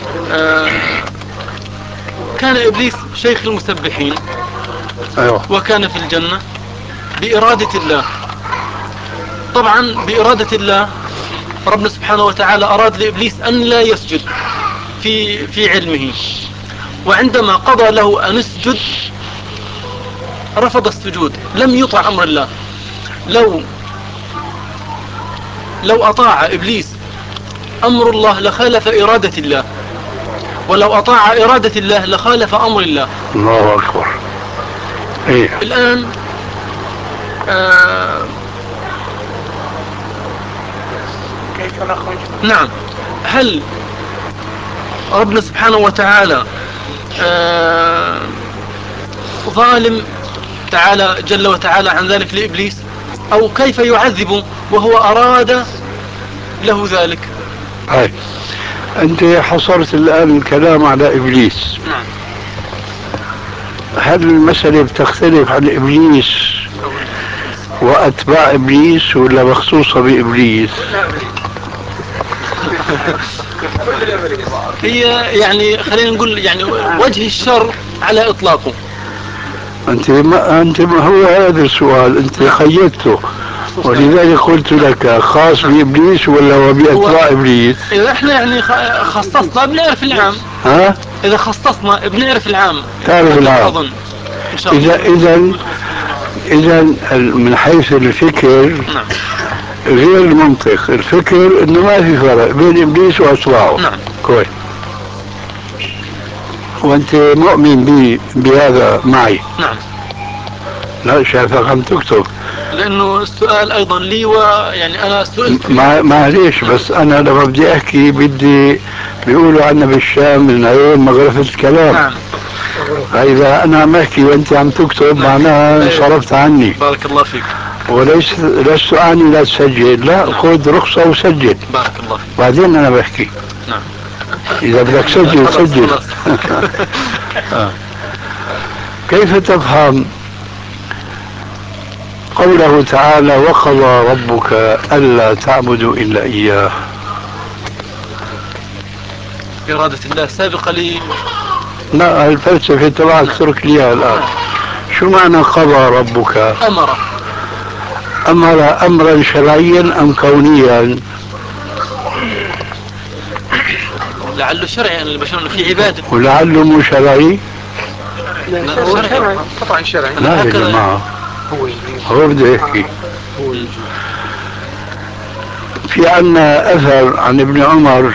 Speaker 4: كان إبليس شيخ المسبحين.
Speaker 2: أيوة.
Speaker 4: وكان في الجنة بإرادة الله. طبعا بإرادة الله ربنا سبحانه وتعالى أراد لإبليس أن لا يسجد في علمه، وعندما قضى له أن اسجد رفض السجود، لم يطع أمر الله. لو أطاع إبليس أمر الله لخالف إرادة الله، ولو أطاع إرادة الله لخالف أمر الله.
Speaker 2: الله أكبر. إيه؟
Speaker 4: الآن
Speaker 8: كيف نخرج؟
Speaker 4: نعم، هل ربنا سبحانه وتعالى ظالم تعالى جل وتعالى عن ذلك لإبليس، أو كيف يعذبه وهو أراد له ذلك؟
Speaker 2: هاي أنت حصرت الآن الكلام على إبليس.
Speaker 4: نعم.
Speaker 2: هل المسألة بتختلف عن إبليس وأتباع إبليس ولا مخصوصة بإبليس؟
Speaker 4: هي يعني خلينا نقول يعني وجه الشر على إطلاقه.
Speaker 2: أنت ما هو هذا السؤال أنت خيطته، ولذلك قلت لك خاص بإبليس ولا هو بأتباع إبليس؟
Speaker 4: إذا إحنا يعني خصصنا بنعرف العام.
Speaker 2: ها؟
Speaker 4: إذا خصصنا بنعرف العام.
Speaker 2: تعرف العام.
Speaker 4: أظن إن شاء الله.
Speaker 2: إذا من حيث الفكر
Speaker 4: نعم.
Speaker 2: غير المنطق، الفكر إنه ما في فرق بين إبليس وأتباعه.
Speaker 4: نعم.
Speaker 2: كويس. وأنت مؤمن بهذا معي؟
Speaker 4: نعم.
Speaker 2: لا شايفك عم تكتب.
Speaker 4: لأنه السؤال أيضا لي، ويعني أنا سئلت.
Speaker 2: معليش، بس أنا لما بدي أحكي بيقولوا عنا بالشام من عيون مغرفة الكلام.
Speaker 4: نعم.
Speaker 2: فإذا أنا عم أحكي وأنت عم تكتب معناها انصرفت عني.
Speaker 4: بارك الله فيك.
Speaker 2: لست أعني لا تسجل، لا خذ رخصة وسجل.
Speaker 4: بارك الله فيك.
Speaker 2: بعدين أنا بحكي.
Speaker 4: نعم.
Speaker 2: إذا بدك سجل سجل. كيف تفهم قوله تعالى وقضى ربك ألا تعبدوا إلا إياه؟
Speaker 4: إرادة الله سابقة لي.
Speaker 2: لا، الفلسفة تبعك ترك لي الآن. شو معنى قضى ربك؟ أمر أمرا شرعيا أم كونيا؟
Speaker 4: لعله شرعي، أن البشر في عبادة.
Speaker 2: ولعله مو شرعي؟
Speaker 8: لا شرعي، طبعا شرعي.
Speaker 2: لا يا جماعة، هو بده يحكي. في عنا أثر عن ابن عمر،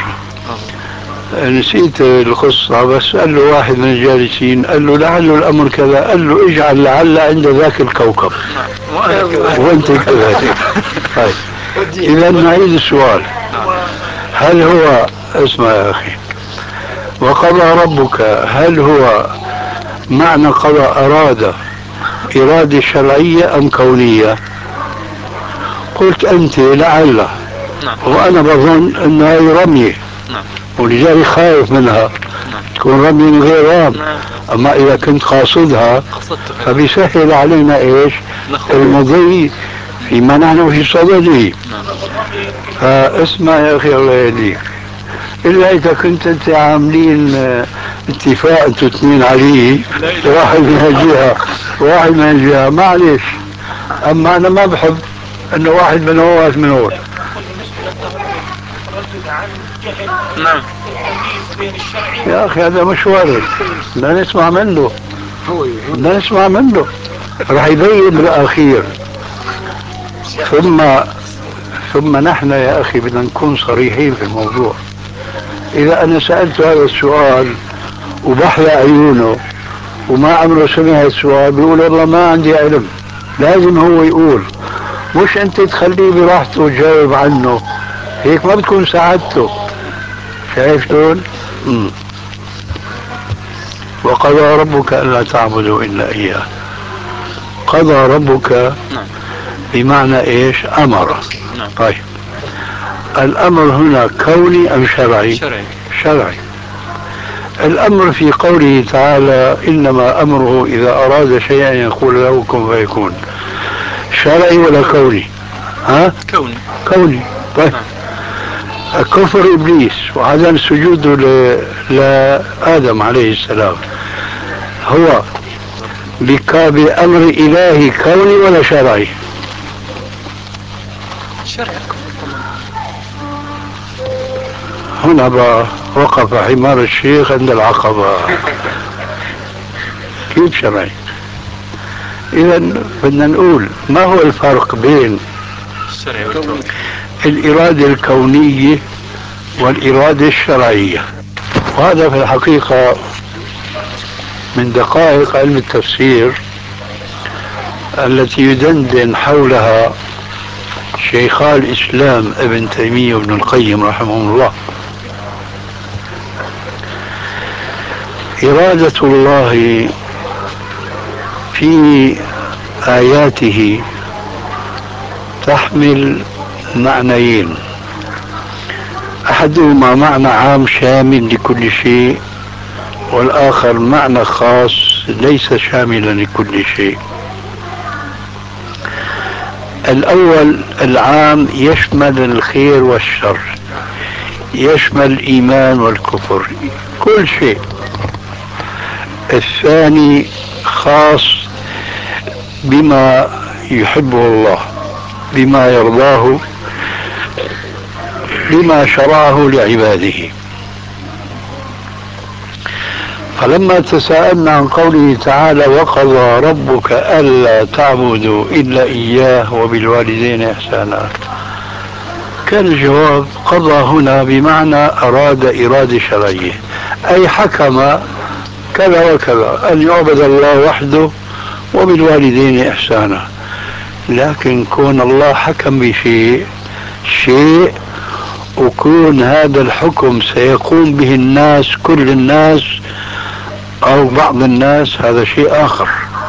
Speaker 2: نسيت القصة، بس قال له واحد من الجالسين قال له لعل الأمر كذا، قال له اجعل لعل عند ذاك الكوكب وانت كذلك. طيب إذا نعيد السؤال، هل هو اسمع يا أخي، وقضى ربك هل هو معنى قضى أراد إرادة شرعية أم كونية؟ قلت أنت لعل، وأنا بظن أنها رمية، ولذلك خايف منها تكون رمية من غير رام. أما إذا كنت قاصدها فبيسهل علينا إيش المضي فيما نحن في صدده. فاسمع يا أخي الله يهديك، إلا إذا كنت أنت عاملين اتفاق أنتوا اثنين عليه، واحد من الجهة واحد من الجهة، معلش. أما أنا ما بحب أنه واحد من هو واحد من هو.
Speaker 8: نعم.
Speaker 2: يا أخي هذا مش وارد، بدنا نسمع منه، بدنا نسمع منه، راح يبين بالأخير. ثم نحن يا أخي بدنا نكون صريحين في الموضوع. إذا أنا سألت هذا السؤال وبحلى عيونه وما عمره سمع السؤال بيقول والله ما عندي علم، لازم هو يقول، مش أنت تخليه براحته وتجاوب عنه، هيك ما بتكون ساعدته. شايف شلون؟ وقضى ربك ألا تعبدوا إلا إياه. قضى ربك بمعنى إيش؟ أمر. طيب الأمر هنا كوني أم شرعي؟ شرعي. الأمر في قوله تعالى إنما أمره إذا أراد شيئا يقول له كن فيكون، شرعي ولا كوني؟ ها؟ كوني. طيب كفر إبليس وعدم سجوده لآدم عليه السلام هو بأمر إلهي كوني ولا شرعي؟
Speaker 4: شرعي.
Speaker 2: هنا بقى وقف حمار الشيخ عند العقبة. كيف شرعي؟ إذا بدنا نقول ما هو الفرق بين الإرادة الكونية والإرادة الشرعية؟ وهذا في الحقيقة من دقائق علم التفسير التي يدندن حولها شيخا الإسلام ابن تيمية وابن القيم رحمهم الله. إرادة الله في آياته تحمل معنيين، أحدهما معنى عام شامل لكل شيء، والآخر معنى خاص ليس شاملا لكل شيء. الأول العام يشمل الخير والشر، يشمل الإيمان والكفر، كل شيء. الثاني خاص بما يحبه الله، بما يرضاه، بما شرعه لعباده. فلما تساءلنا عن قوله تعالى وقضى ربك ألا تعبدوا إلا إياه وبالوالدين إحسانا، كان الجواب قضى هنا بمعنى أراد إرادة شرعية، أي حكم كذا وكذا أن يعبد الله وحده وبالوالدين إحسانا. لكن كون الله حكم بشيء وكون هذا الحكم سيقوم به الناس، كل الناس أو بعض الناس، هذا شيء آخر.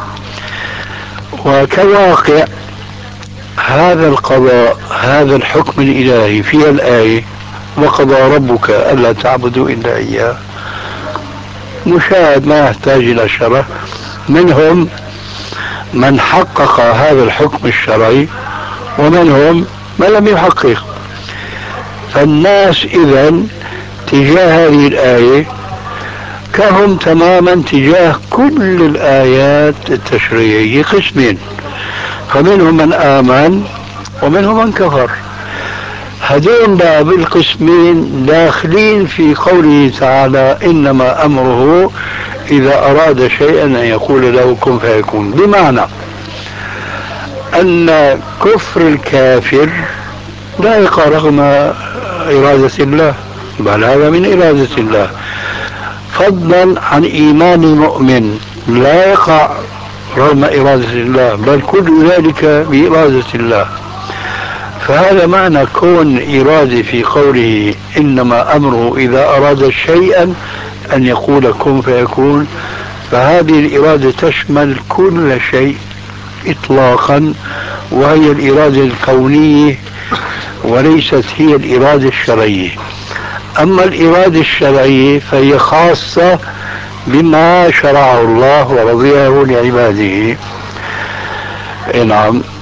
Speaker 2: وكواقع هذا القضاء، هذا الحكم الإلهي في الآية وقضى ربك ألا تعبدوا إلا إياه، مشاهد ما يحتاج إلى شرح. منهم من حقق هذا الحكم الشرعي ومنهم من لم يحقق. فالناس إذن تجاه هذه الآية كهم تماما تجاه كل الآيات التشريعية قسمين، فمنهم من آمن ومنهم من كفر. هذين بقى بالقسمين داخلين في قوله تعالى إنما أمره إذا أراد شيئا أن يقول له كن فيكون، بمعنى أن كفر الكافر لا يقع رغم إرادة الله، بل هذا من إرادة الله، فضلا عن إيمان المؤمن لا يقع رغم إرادة الله، بل كل ذلك بإرادة الله. فهذا معنى كون إرادة في قوله إنما أمره إذا أراد شيئا أن يقول كن فيكون. فهذه الإرادة تشمل كل شيء إطلاقا، وهي الإرادة الكونية وليست هي الإرادة الشرعية. أما الإرادة الشرعية فهي خاصة بما شرعه الله ورضيه لعباده. نعم.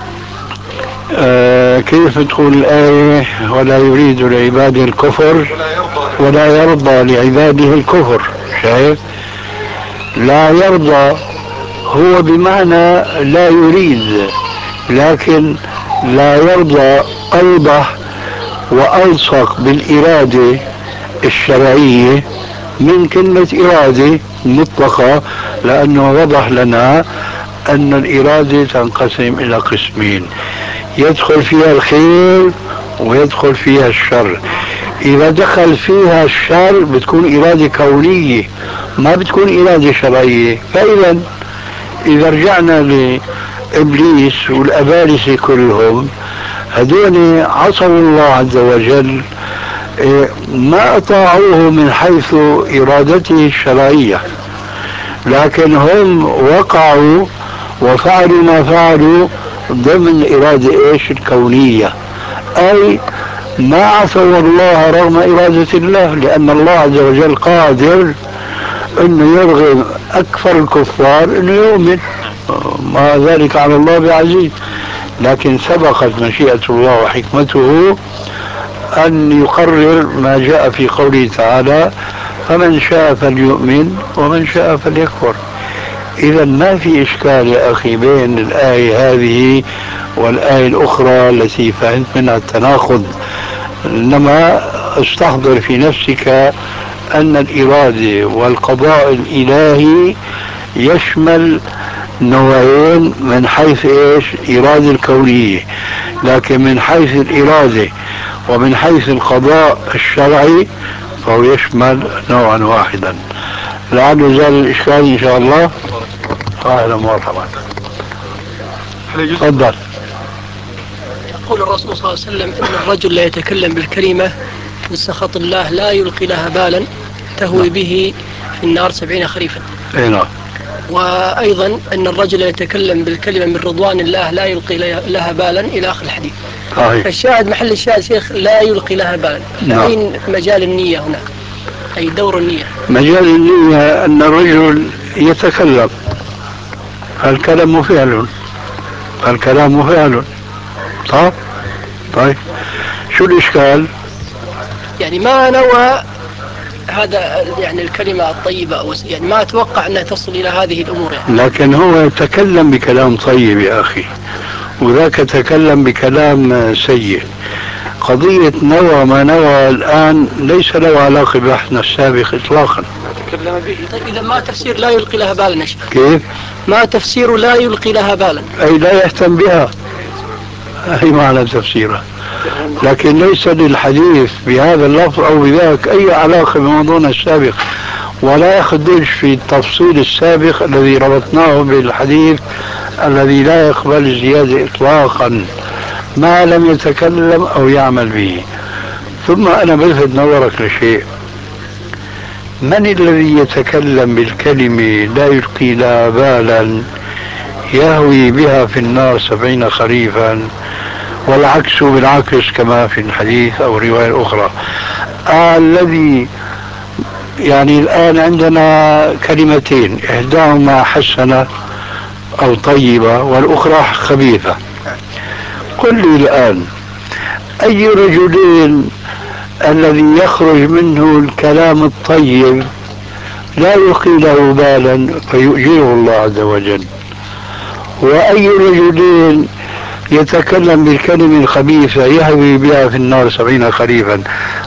Speaker 2: كيف تقول الآية ولا يريد لعباده الكفر ولا يرضى لعباده الكفر؟ شايف؟ لا يرضى هو بمعنى لا يريد، لكن لا يرضى أوضح وألصق بالإرادة الشرعية من كلمة إرادة مطلقة، لأنه وضح لنا أن الإرادة تنقسم إلى قسمين، يدخل فيها الخير ويدخل فيها الشر. إذا دخل فيها الشر بتكون إرادة كونية، ما بتكون إرادة شرعية. فإذا إذا رجعنا لإبليس والأبالسة كلهم، هذول عصوا الله عز وجل، ما أطاعوه من حيث إرادته الشرعية، لكن هم وقعوا وفعلوا ما فعلوا ضمن إرادة إيش؟ الكونية، أي ما عصوا الله رغم إرادة الله، لأن الله عز وجل قادر أنه يرغم أكثر الكفار أنه يؤمن، ما ذلك على الله بعزيز. لكن سبقت مشيئة الله وحكمته أن يقرر ما جاء في قوله تعالى فمن شاء فليؤمن ومن شاء فليكفر. إذا ما في إشكال يا أخي بين الآية هذه والآية الأخرى التي فهمت منها التناقض، إنما استحضر في نفسك أن الإرادة والقضاء الإلهي يشمل نوعين من حيث إيش؟ إرادة الكونية، لكن من حيث الإرادة ومن حيث القضاء الشرعي فهو يشمل نوعا واحدا. لعل زال الإشكال إن شاء الله. أهلا ومرحبا. تفضل.
Speaker 7: يقول الرسول صلى الله عليه وسلم إن الرجل لا يتكلم بالكلمة من سخط الله لا يلقي لها بالا تهوي به في النار 70 خريفا.
Speaker 2: نعم.
Speaker 7: وأيضا أن الرجل يتكلم بالكلمة من رضوان الله لا يلقي لها بالا إلى آخر الحديث. فالشاهد محل الشاهد شيخ لا يلقي لها بالا. أين مجال النية هنا؟ أي دور النية؟
Speaker 2: مجال النية أن الرجل يتكلم، الكلام فعل، الكلام فعل. طيب شو الإشكال؟
Speaker 7: يعني ما نوى هذا يعني الكلمة الطيبة يعني ما أتوقع أنها تصل إلى هذه الأمور يعني.
Speaker 2: لكن هو يتكلم بكلام طيب يا أخي، وذاك تكلم بكلام سيء. قضية نوى ما نوى الآن ليس له علاقة بحثنا السابق إطلاقا.
Speaker 7: تكلم به. طيب إذا ما تفسير لا يلقي لها بالا يا شيخ؟
Speaker 2: كيف؟
Speaker 7: ما تفسير لا يلقي لها بالا؟
Speaker 2: أي لا يهتم بها، أي معنى تفسيرها، لكن ليس للحديث بهذا اللفظ أو بذاك أي علاقة بموضوعنا السابق، ولا يخدش في التفصيل السابق الذي ربطناه بالحديث الذي لا يقبل الزيادة إطلاقا ما لم يتكلم أو يعمل به. ثم أنا بلفت نظرك لشيء، من الذي يتكلم بالكلمة لا يلقي لها بالا يهوي بها في النار 70 خريفا، والعكس بالعكس كما في الحديث أو رواية أخرى. الذي يعني الآن عندنا كلمتين، إحداهما حسنة أو طيبة والأخرى خبيثة. قل لي الآن أي رجلين الذي يخرج منه الكلام الطيب لا يلقي له بالا فيؤجره الله عز وجل، وأي رجلين يتكلم بالكلمة الخبيثة يهوي بها في النار 70 خريفا؟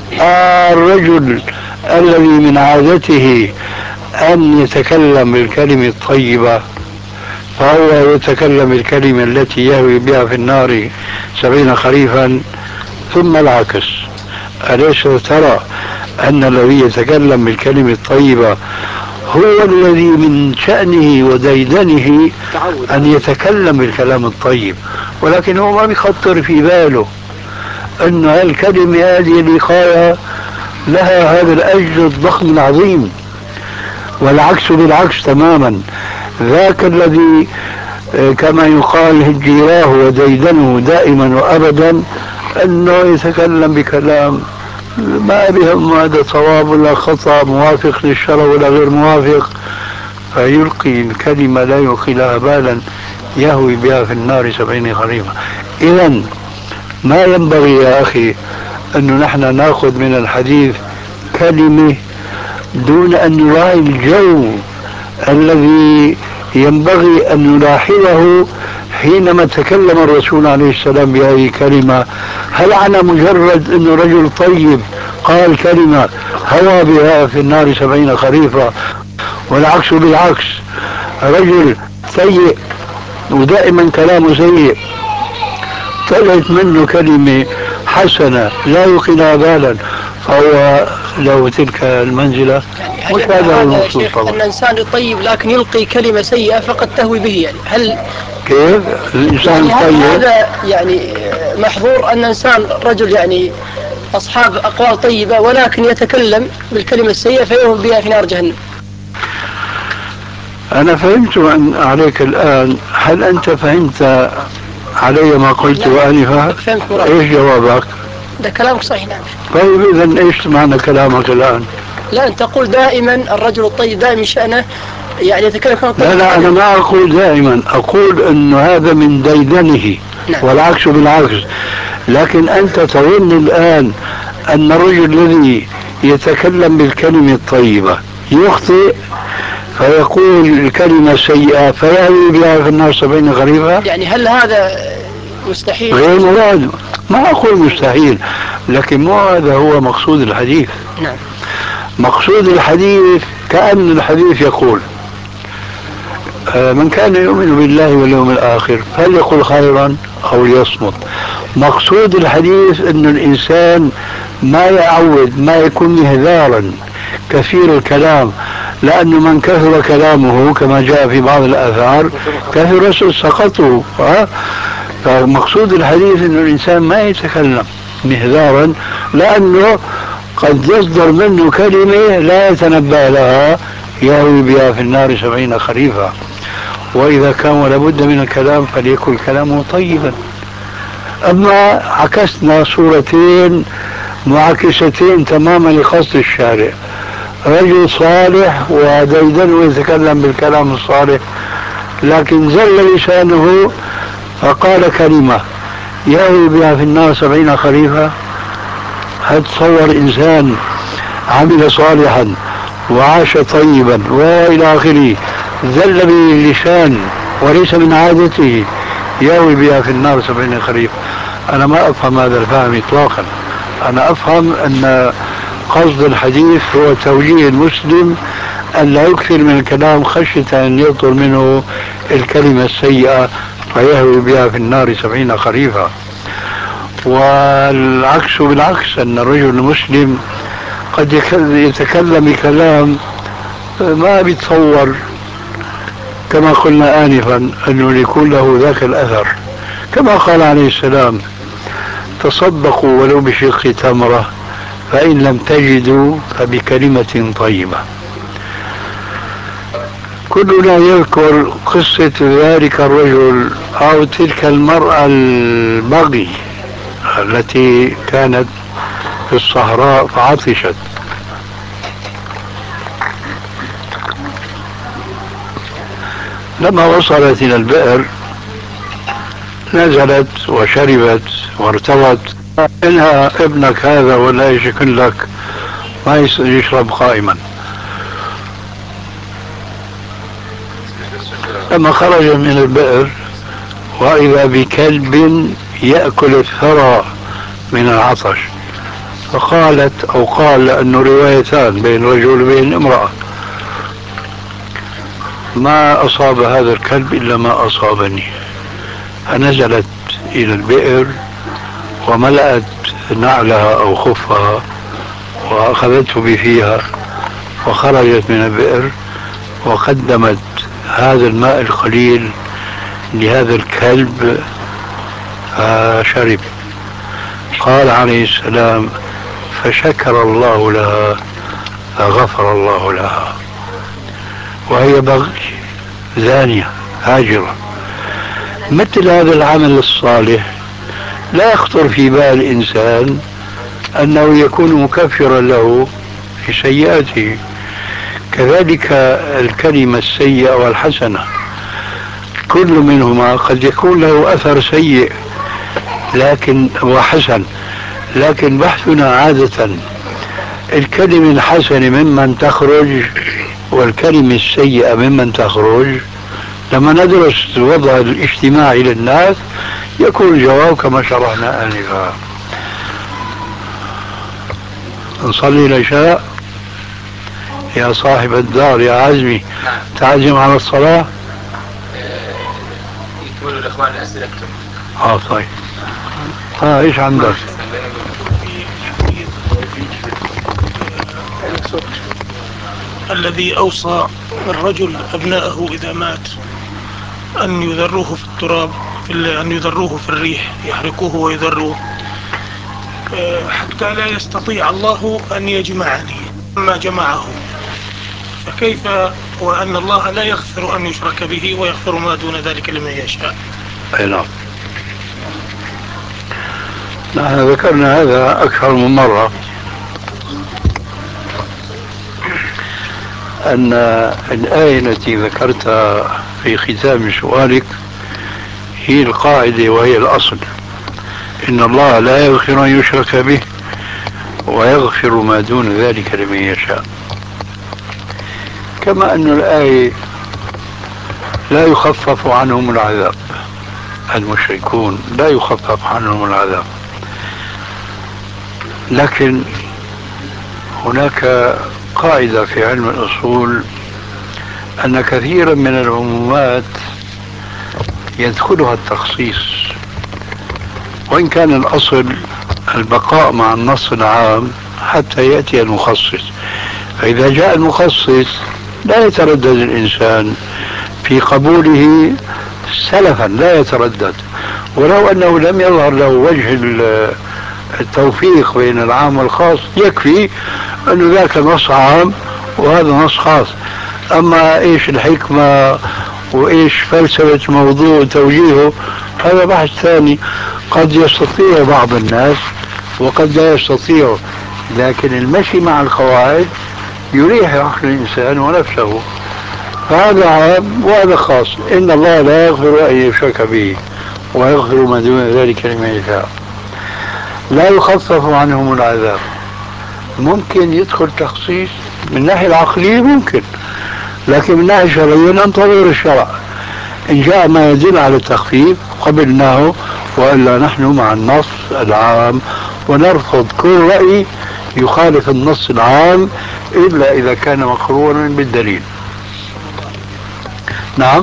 Speaker 2: الرجل الذي من عادته أن يتكلم بالكلمة الطيبة فهو يتكلم بالكلمة التي يهوي بها في النار 70 خريفا، ثم العكس. أليس ترى أن الذي يتكلم بالكلمة الطيبة هو الذي من شأنه وديدنه أن يتكلم بالكلام الطيب، ولكن هو ما بيخطر في باله أن هالكلمة هذه الوقاية لها هذا الأجر الضخم العظيم. والعكس بالعكس تماما، ذاك الذي كما يقال هجيراه وديدنه دائما وأبدا أنه يتكلم بكلام ما بهم هذا صواب ولا خطأ، موافق للشرع ولا غير موافق، فيلقي الكلمة لا يلقي لها بالا يهوي بها في النار 70 خريفا. إذن ما ينبغي يا أخي أنه نحن نأخذ من الحديث كلمة دون أن نراعي الجو الذي ينبغي أن نلاحظه حينما تكلم الرسول عليه السلام بهذه الكلمة. هل على مجرد أنه رجل طيب قال كلمة هوى بها في النار 70 خريفا، والعكس بالعكس، رجل سيء ودائما كلامه سيء طلعت منه كلمة حسنة لا يلقي لها بالا فهو له تلك المنزلة؟
Speaker 7: يعني
Speaker 2: مش هذا هو المقصود طبعا.
Speaker 7: أن إنسان طيب لكن يلقي كلمة سيئة فقد تهوي به، يعني هل
Speaker 2: كيف الإنسان
Speaker 7: يعني
Speaker 2: طيب؟
Speaker 7: هذا يعني محظور أن إنسان رجل يعني أصحاب أقوال طيبة ولكن يتكلم بالكلمة السيئة فيهوي بها في نار جهنم؟
Speaker 2: أنا فهمت عليك الآن. هل أنت فهمت علي ما قلت آنفا؟
Speaker 7: فهمت مراد.
Speaker 2: إيش جوابك؟
Speaker 7: ده كلامك صحيح. نعم.
Speaker 2: طيب إذن إيش معنى كلامك الآن؟
Speaker 7: لا أنت تقول دائما الرجل الطيب دائما شأنه يعني يتكلم كلام طيب.
Speaker 2: لا أنا ما أقول دائما، أقول أنه هذا من ديدنه. نعم. والعكس بالعكس. لكن أنت تظن الآن أن الرجل الذي يتكلم بالكلمة الطيبة يخطئ فيقول الكلمة السيئة فيهوي بها في النار 70 خريفا؟
Speaker 7: يعني هل هذا مستحيل؟
Speaker 2: غير مراد. ما أقول مستحيل، لكن مو هذا هو مقصود الحديث.
Speaker 7: نعم.
Speaker 2: مقصود الحديث كأن الحديث يقول من كان يؤمن بالله واليوم الآخر فليقل خيرا أو ليصمت. مقصود الحديث أن الإنسان ما يعود، ما يكون مهذارا كثير الكلام، لأنه من كثر كلامه كما جاء في بعض الآثار كثر سقطه. فمقصود الحديث أن الإنسان ما يتكلم مهذارا، لأنه قد يصدر منه كلمة لا يتنبأ لها يهوي بها في النار 70 خريفا. وإذا كان لابد من الكلام فليكن كلامه طيبا. أما عكسنا صورتين معاكستين تماما لقصد الشارع، رجل صالح وديدن ويتكلم بالكلام الصالح، لكن زل لسانه فقال كلمة يهوي بها في النار 70 خريفا. هل تصور إنسان عمل صالحا وعاش طيبا وإلى آخره زل به اللسان وليس من عادته يهوي بها في النار 70 خريف؟ أنا ما أفهم هذا الفهم إطلاقا. أنا أفهم أن قصد الحديث هو توجيه المسلم أن لا يكثر من الكلام خشية أن يصدر منه الكلمة السيئة فيهوي بها في النار 70 خريفا. والعكس بالعكس، أن الرجل المسلم قد يتكلم بكلام ما بيتصور كما قلنا آنفا أنه يكون له ذاك الأثر، كما قال عليه السلام تصدقوا ولو بشق تمرة فإن لم تجدوا فبكلمة طيبة. كلنا يذكر قصة ذلك الرجل أو تلك المرأة البغي التي كانت في الصحراء فعطشت، لما وصلت إلى البئر نزلت وشربت وارتوت. إنها ابنك هذا ولا يشكل لك ما يشرب قائما. لما خرج من البئر وإذا بكلب يأكل الثرى من العطش، فقالت أو قال، لأنه روايتان بين رجل وبين امرأة، ما أصاب هذا الكلب إلا ما أصابني. فنزلت إلى البئر وملأت نعلها أو خفها وأخذته بفيها وخرجت من البئر وقدمت هذا الماء القليل لهذا الكلب فشرب. قال عليه السلام فشكر الله لها فغفر الله لها، وهي بغي زانية هاجرة. مثل هذا العمل الصالح لا يخطر في بال الإنسان أنه يكون مكفرا له في سيئاته. كذلك الكلمة السيئة والحسنة كل منهما قد يكون له أثر سيء لكن وحسن، لكن بحثنا عادة الكلمة الحسنة ممن تخرج والكلمة السيئة ممن تخرج. لما ندرس الوضع الاجتماعي للناس يكون الجواب كما شرحنا آنفا. نصلي العشاء يا صاحب الدار يا عزمي، تعزم على الصلاة.
Speaker 6: يكملوا الإخوان أسئلتهم.
Speaker 2: طيب. ايش عندك؟
Speaker 8: الذي أوصى الرجل أبنائه إذا مات أن يذروه في التراب، أن يذروه في الريح، يحرقوه ويذروه حتى لا يستطيع الله أن يجمعني ما جمعه، فكيف وأن الله لا يغفر أن يشرك به ويغفر ما دون ذلك لمن يشاء؟
Speaker 2: نعم، نحن ذكرنا هذا أكثر من مرة، أن الآية التي ذكرتها في ختام سؤالك هي القاعدة وهي الأصل، إن الله لا يغفر أن يشرك به ويغفر ما دون ذلك لمن يشاء. كما أن الآية لا يخفف عنهم العذاب، المشركون لا يخفف عنهم العذاب، لكن هناك قاعدة في علم الأصول أن كثيرا من العمومات يدخلها التخصيص، وإن كان الأصل البقاء مع النص العام حتى يأتي المخصص. فإذا جاء المخصص لا يتردد الإنسان في قبوله سلفا، لا يتردد، ولو أنه لم يظهر له وجه التوفيق بين العام والخاص، يكفي أنه ذاك نص عام وهذا نص خاص. أما إيش الحكمة وإيش فلسفة الموضوع وتوجيهه، هذا بحث ثاني قد يستطيع بعض الناس وقد لا يستطيع. لكن المشي مع القواعد يريح عقل الإنسان ونفسه. فهذا عام وهذا خاص. إن الله لا يغفر أن يشرك به ويغفر ما دون ذلك لمن يشاء. لا يخفف عنهم العذاب. ممكن يدخل تخصيص من الناحية العقلية، ممكن، لكن من الناحية الشرعية ننتظر الشرع. إن جاء ما يدل على التخفيف قبلناه، وإلا نحن مع النص العام، ونرفض كل رأي يخالف النص العام إلا إذا كان مقرونا بالدليل. نعم.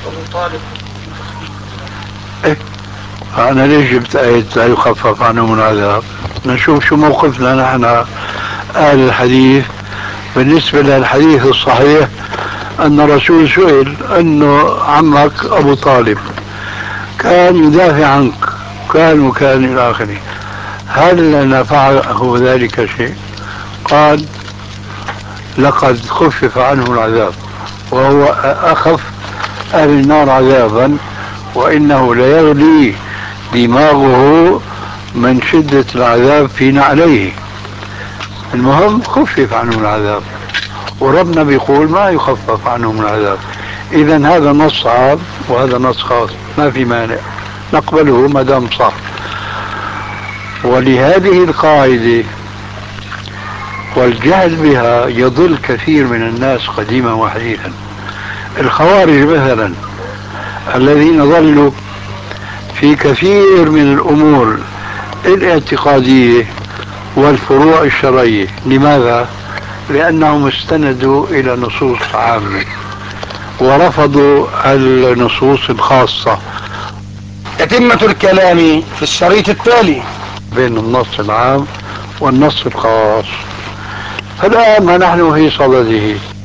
Speaker 2: إيه؟ أنا ليش جبت آية لا يخفف عنهم العذاب؟ نشوف شو موقفنا نحن أهل الحديث بالنسبة للحديث الصحيح أن الرسول سئل أنه عمك أبو طالب كان يدافع عنك، وكان إلى آخره، هل نفعه ذلك شيء؟ قال لقد خفف عنه العذاب، وهو أخف أهل النار عذابا، وإنه ليغلي دماغه من شدة العذاب في نعليه. المهم خفف عنه العذاب، وربنا بيقول ما يخفف عنهم العذاب. إذا هذا نص عام وهذا نص خاص، ما في مانع نقبله ما دام صح. ولهذه القاعدة والجهل بها يضل كثير من الناس قديما وحديثا. الخوارج مثلا الذين ظلوا في كثير من الأمور الاعتقادية والفروع الشرعية. لماذا؟ لأنهم استندوا إلى نصوص عامة ورفضوا النصوص الخاصة.
Speaker 1: تتمة الكلام في الشريط التالي
Speaker 2: بين النص العام والنص الخاص. فالآن ما نحن في صدده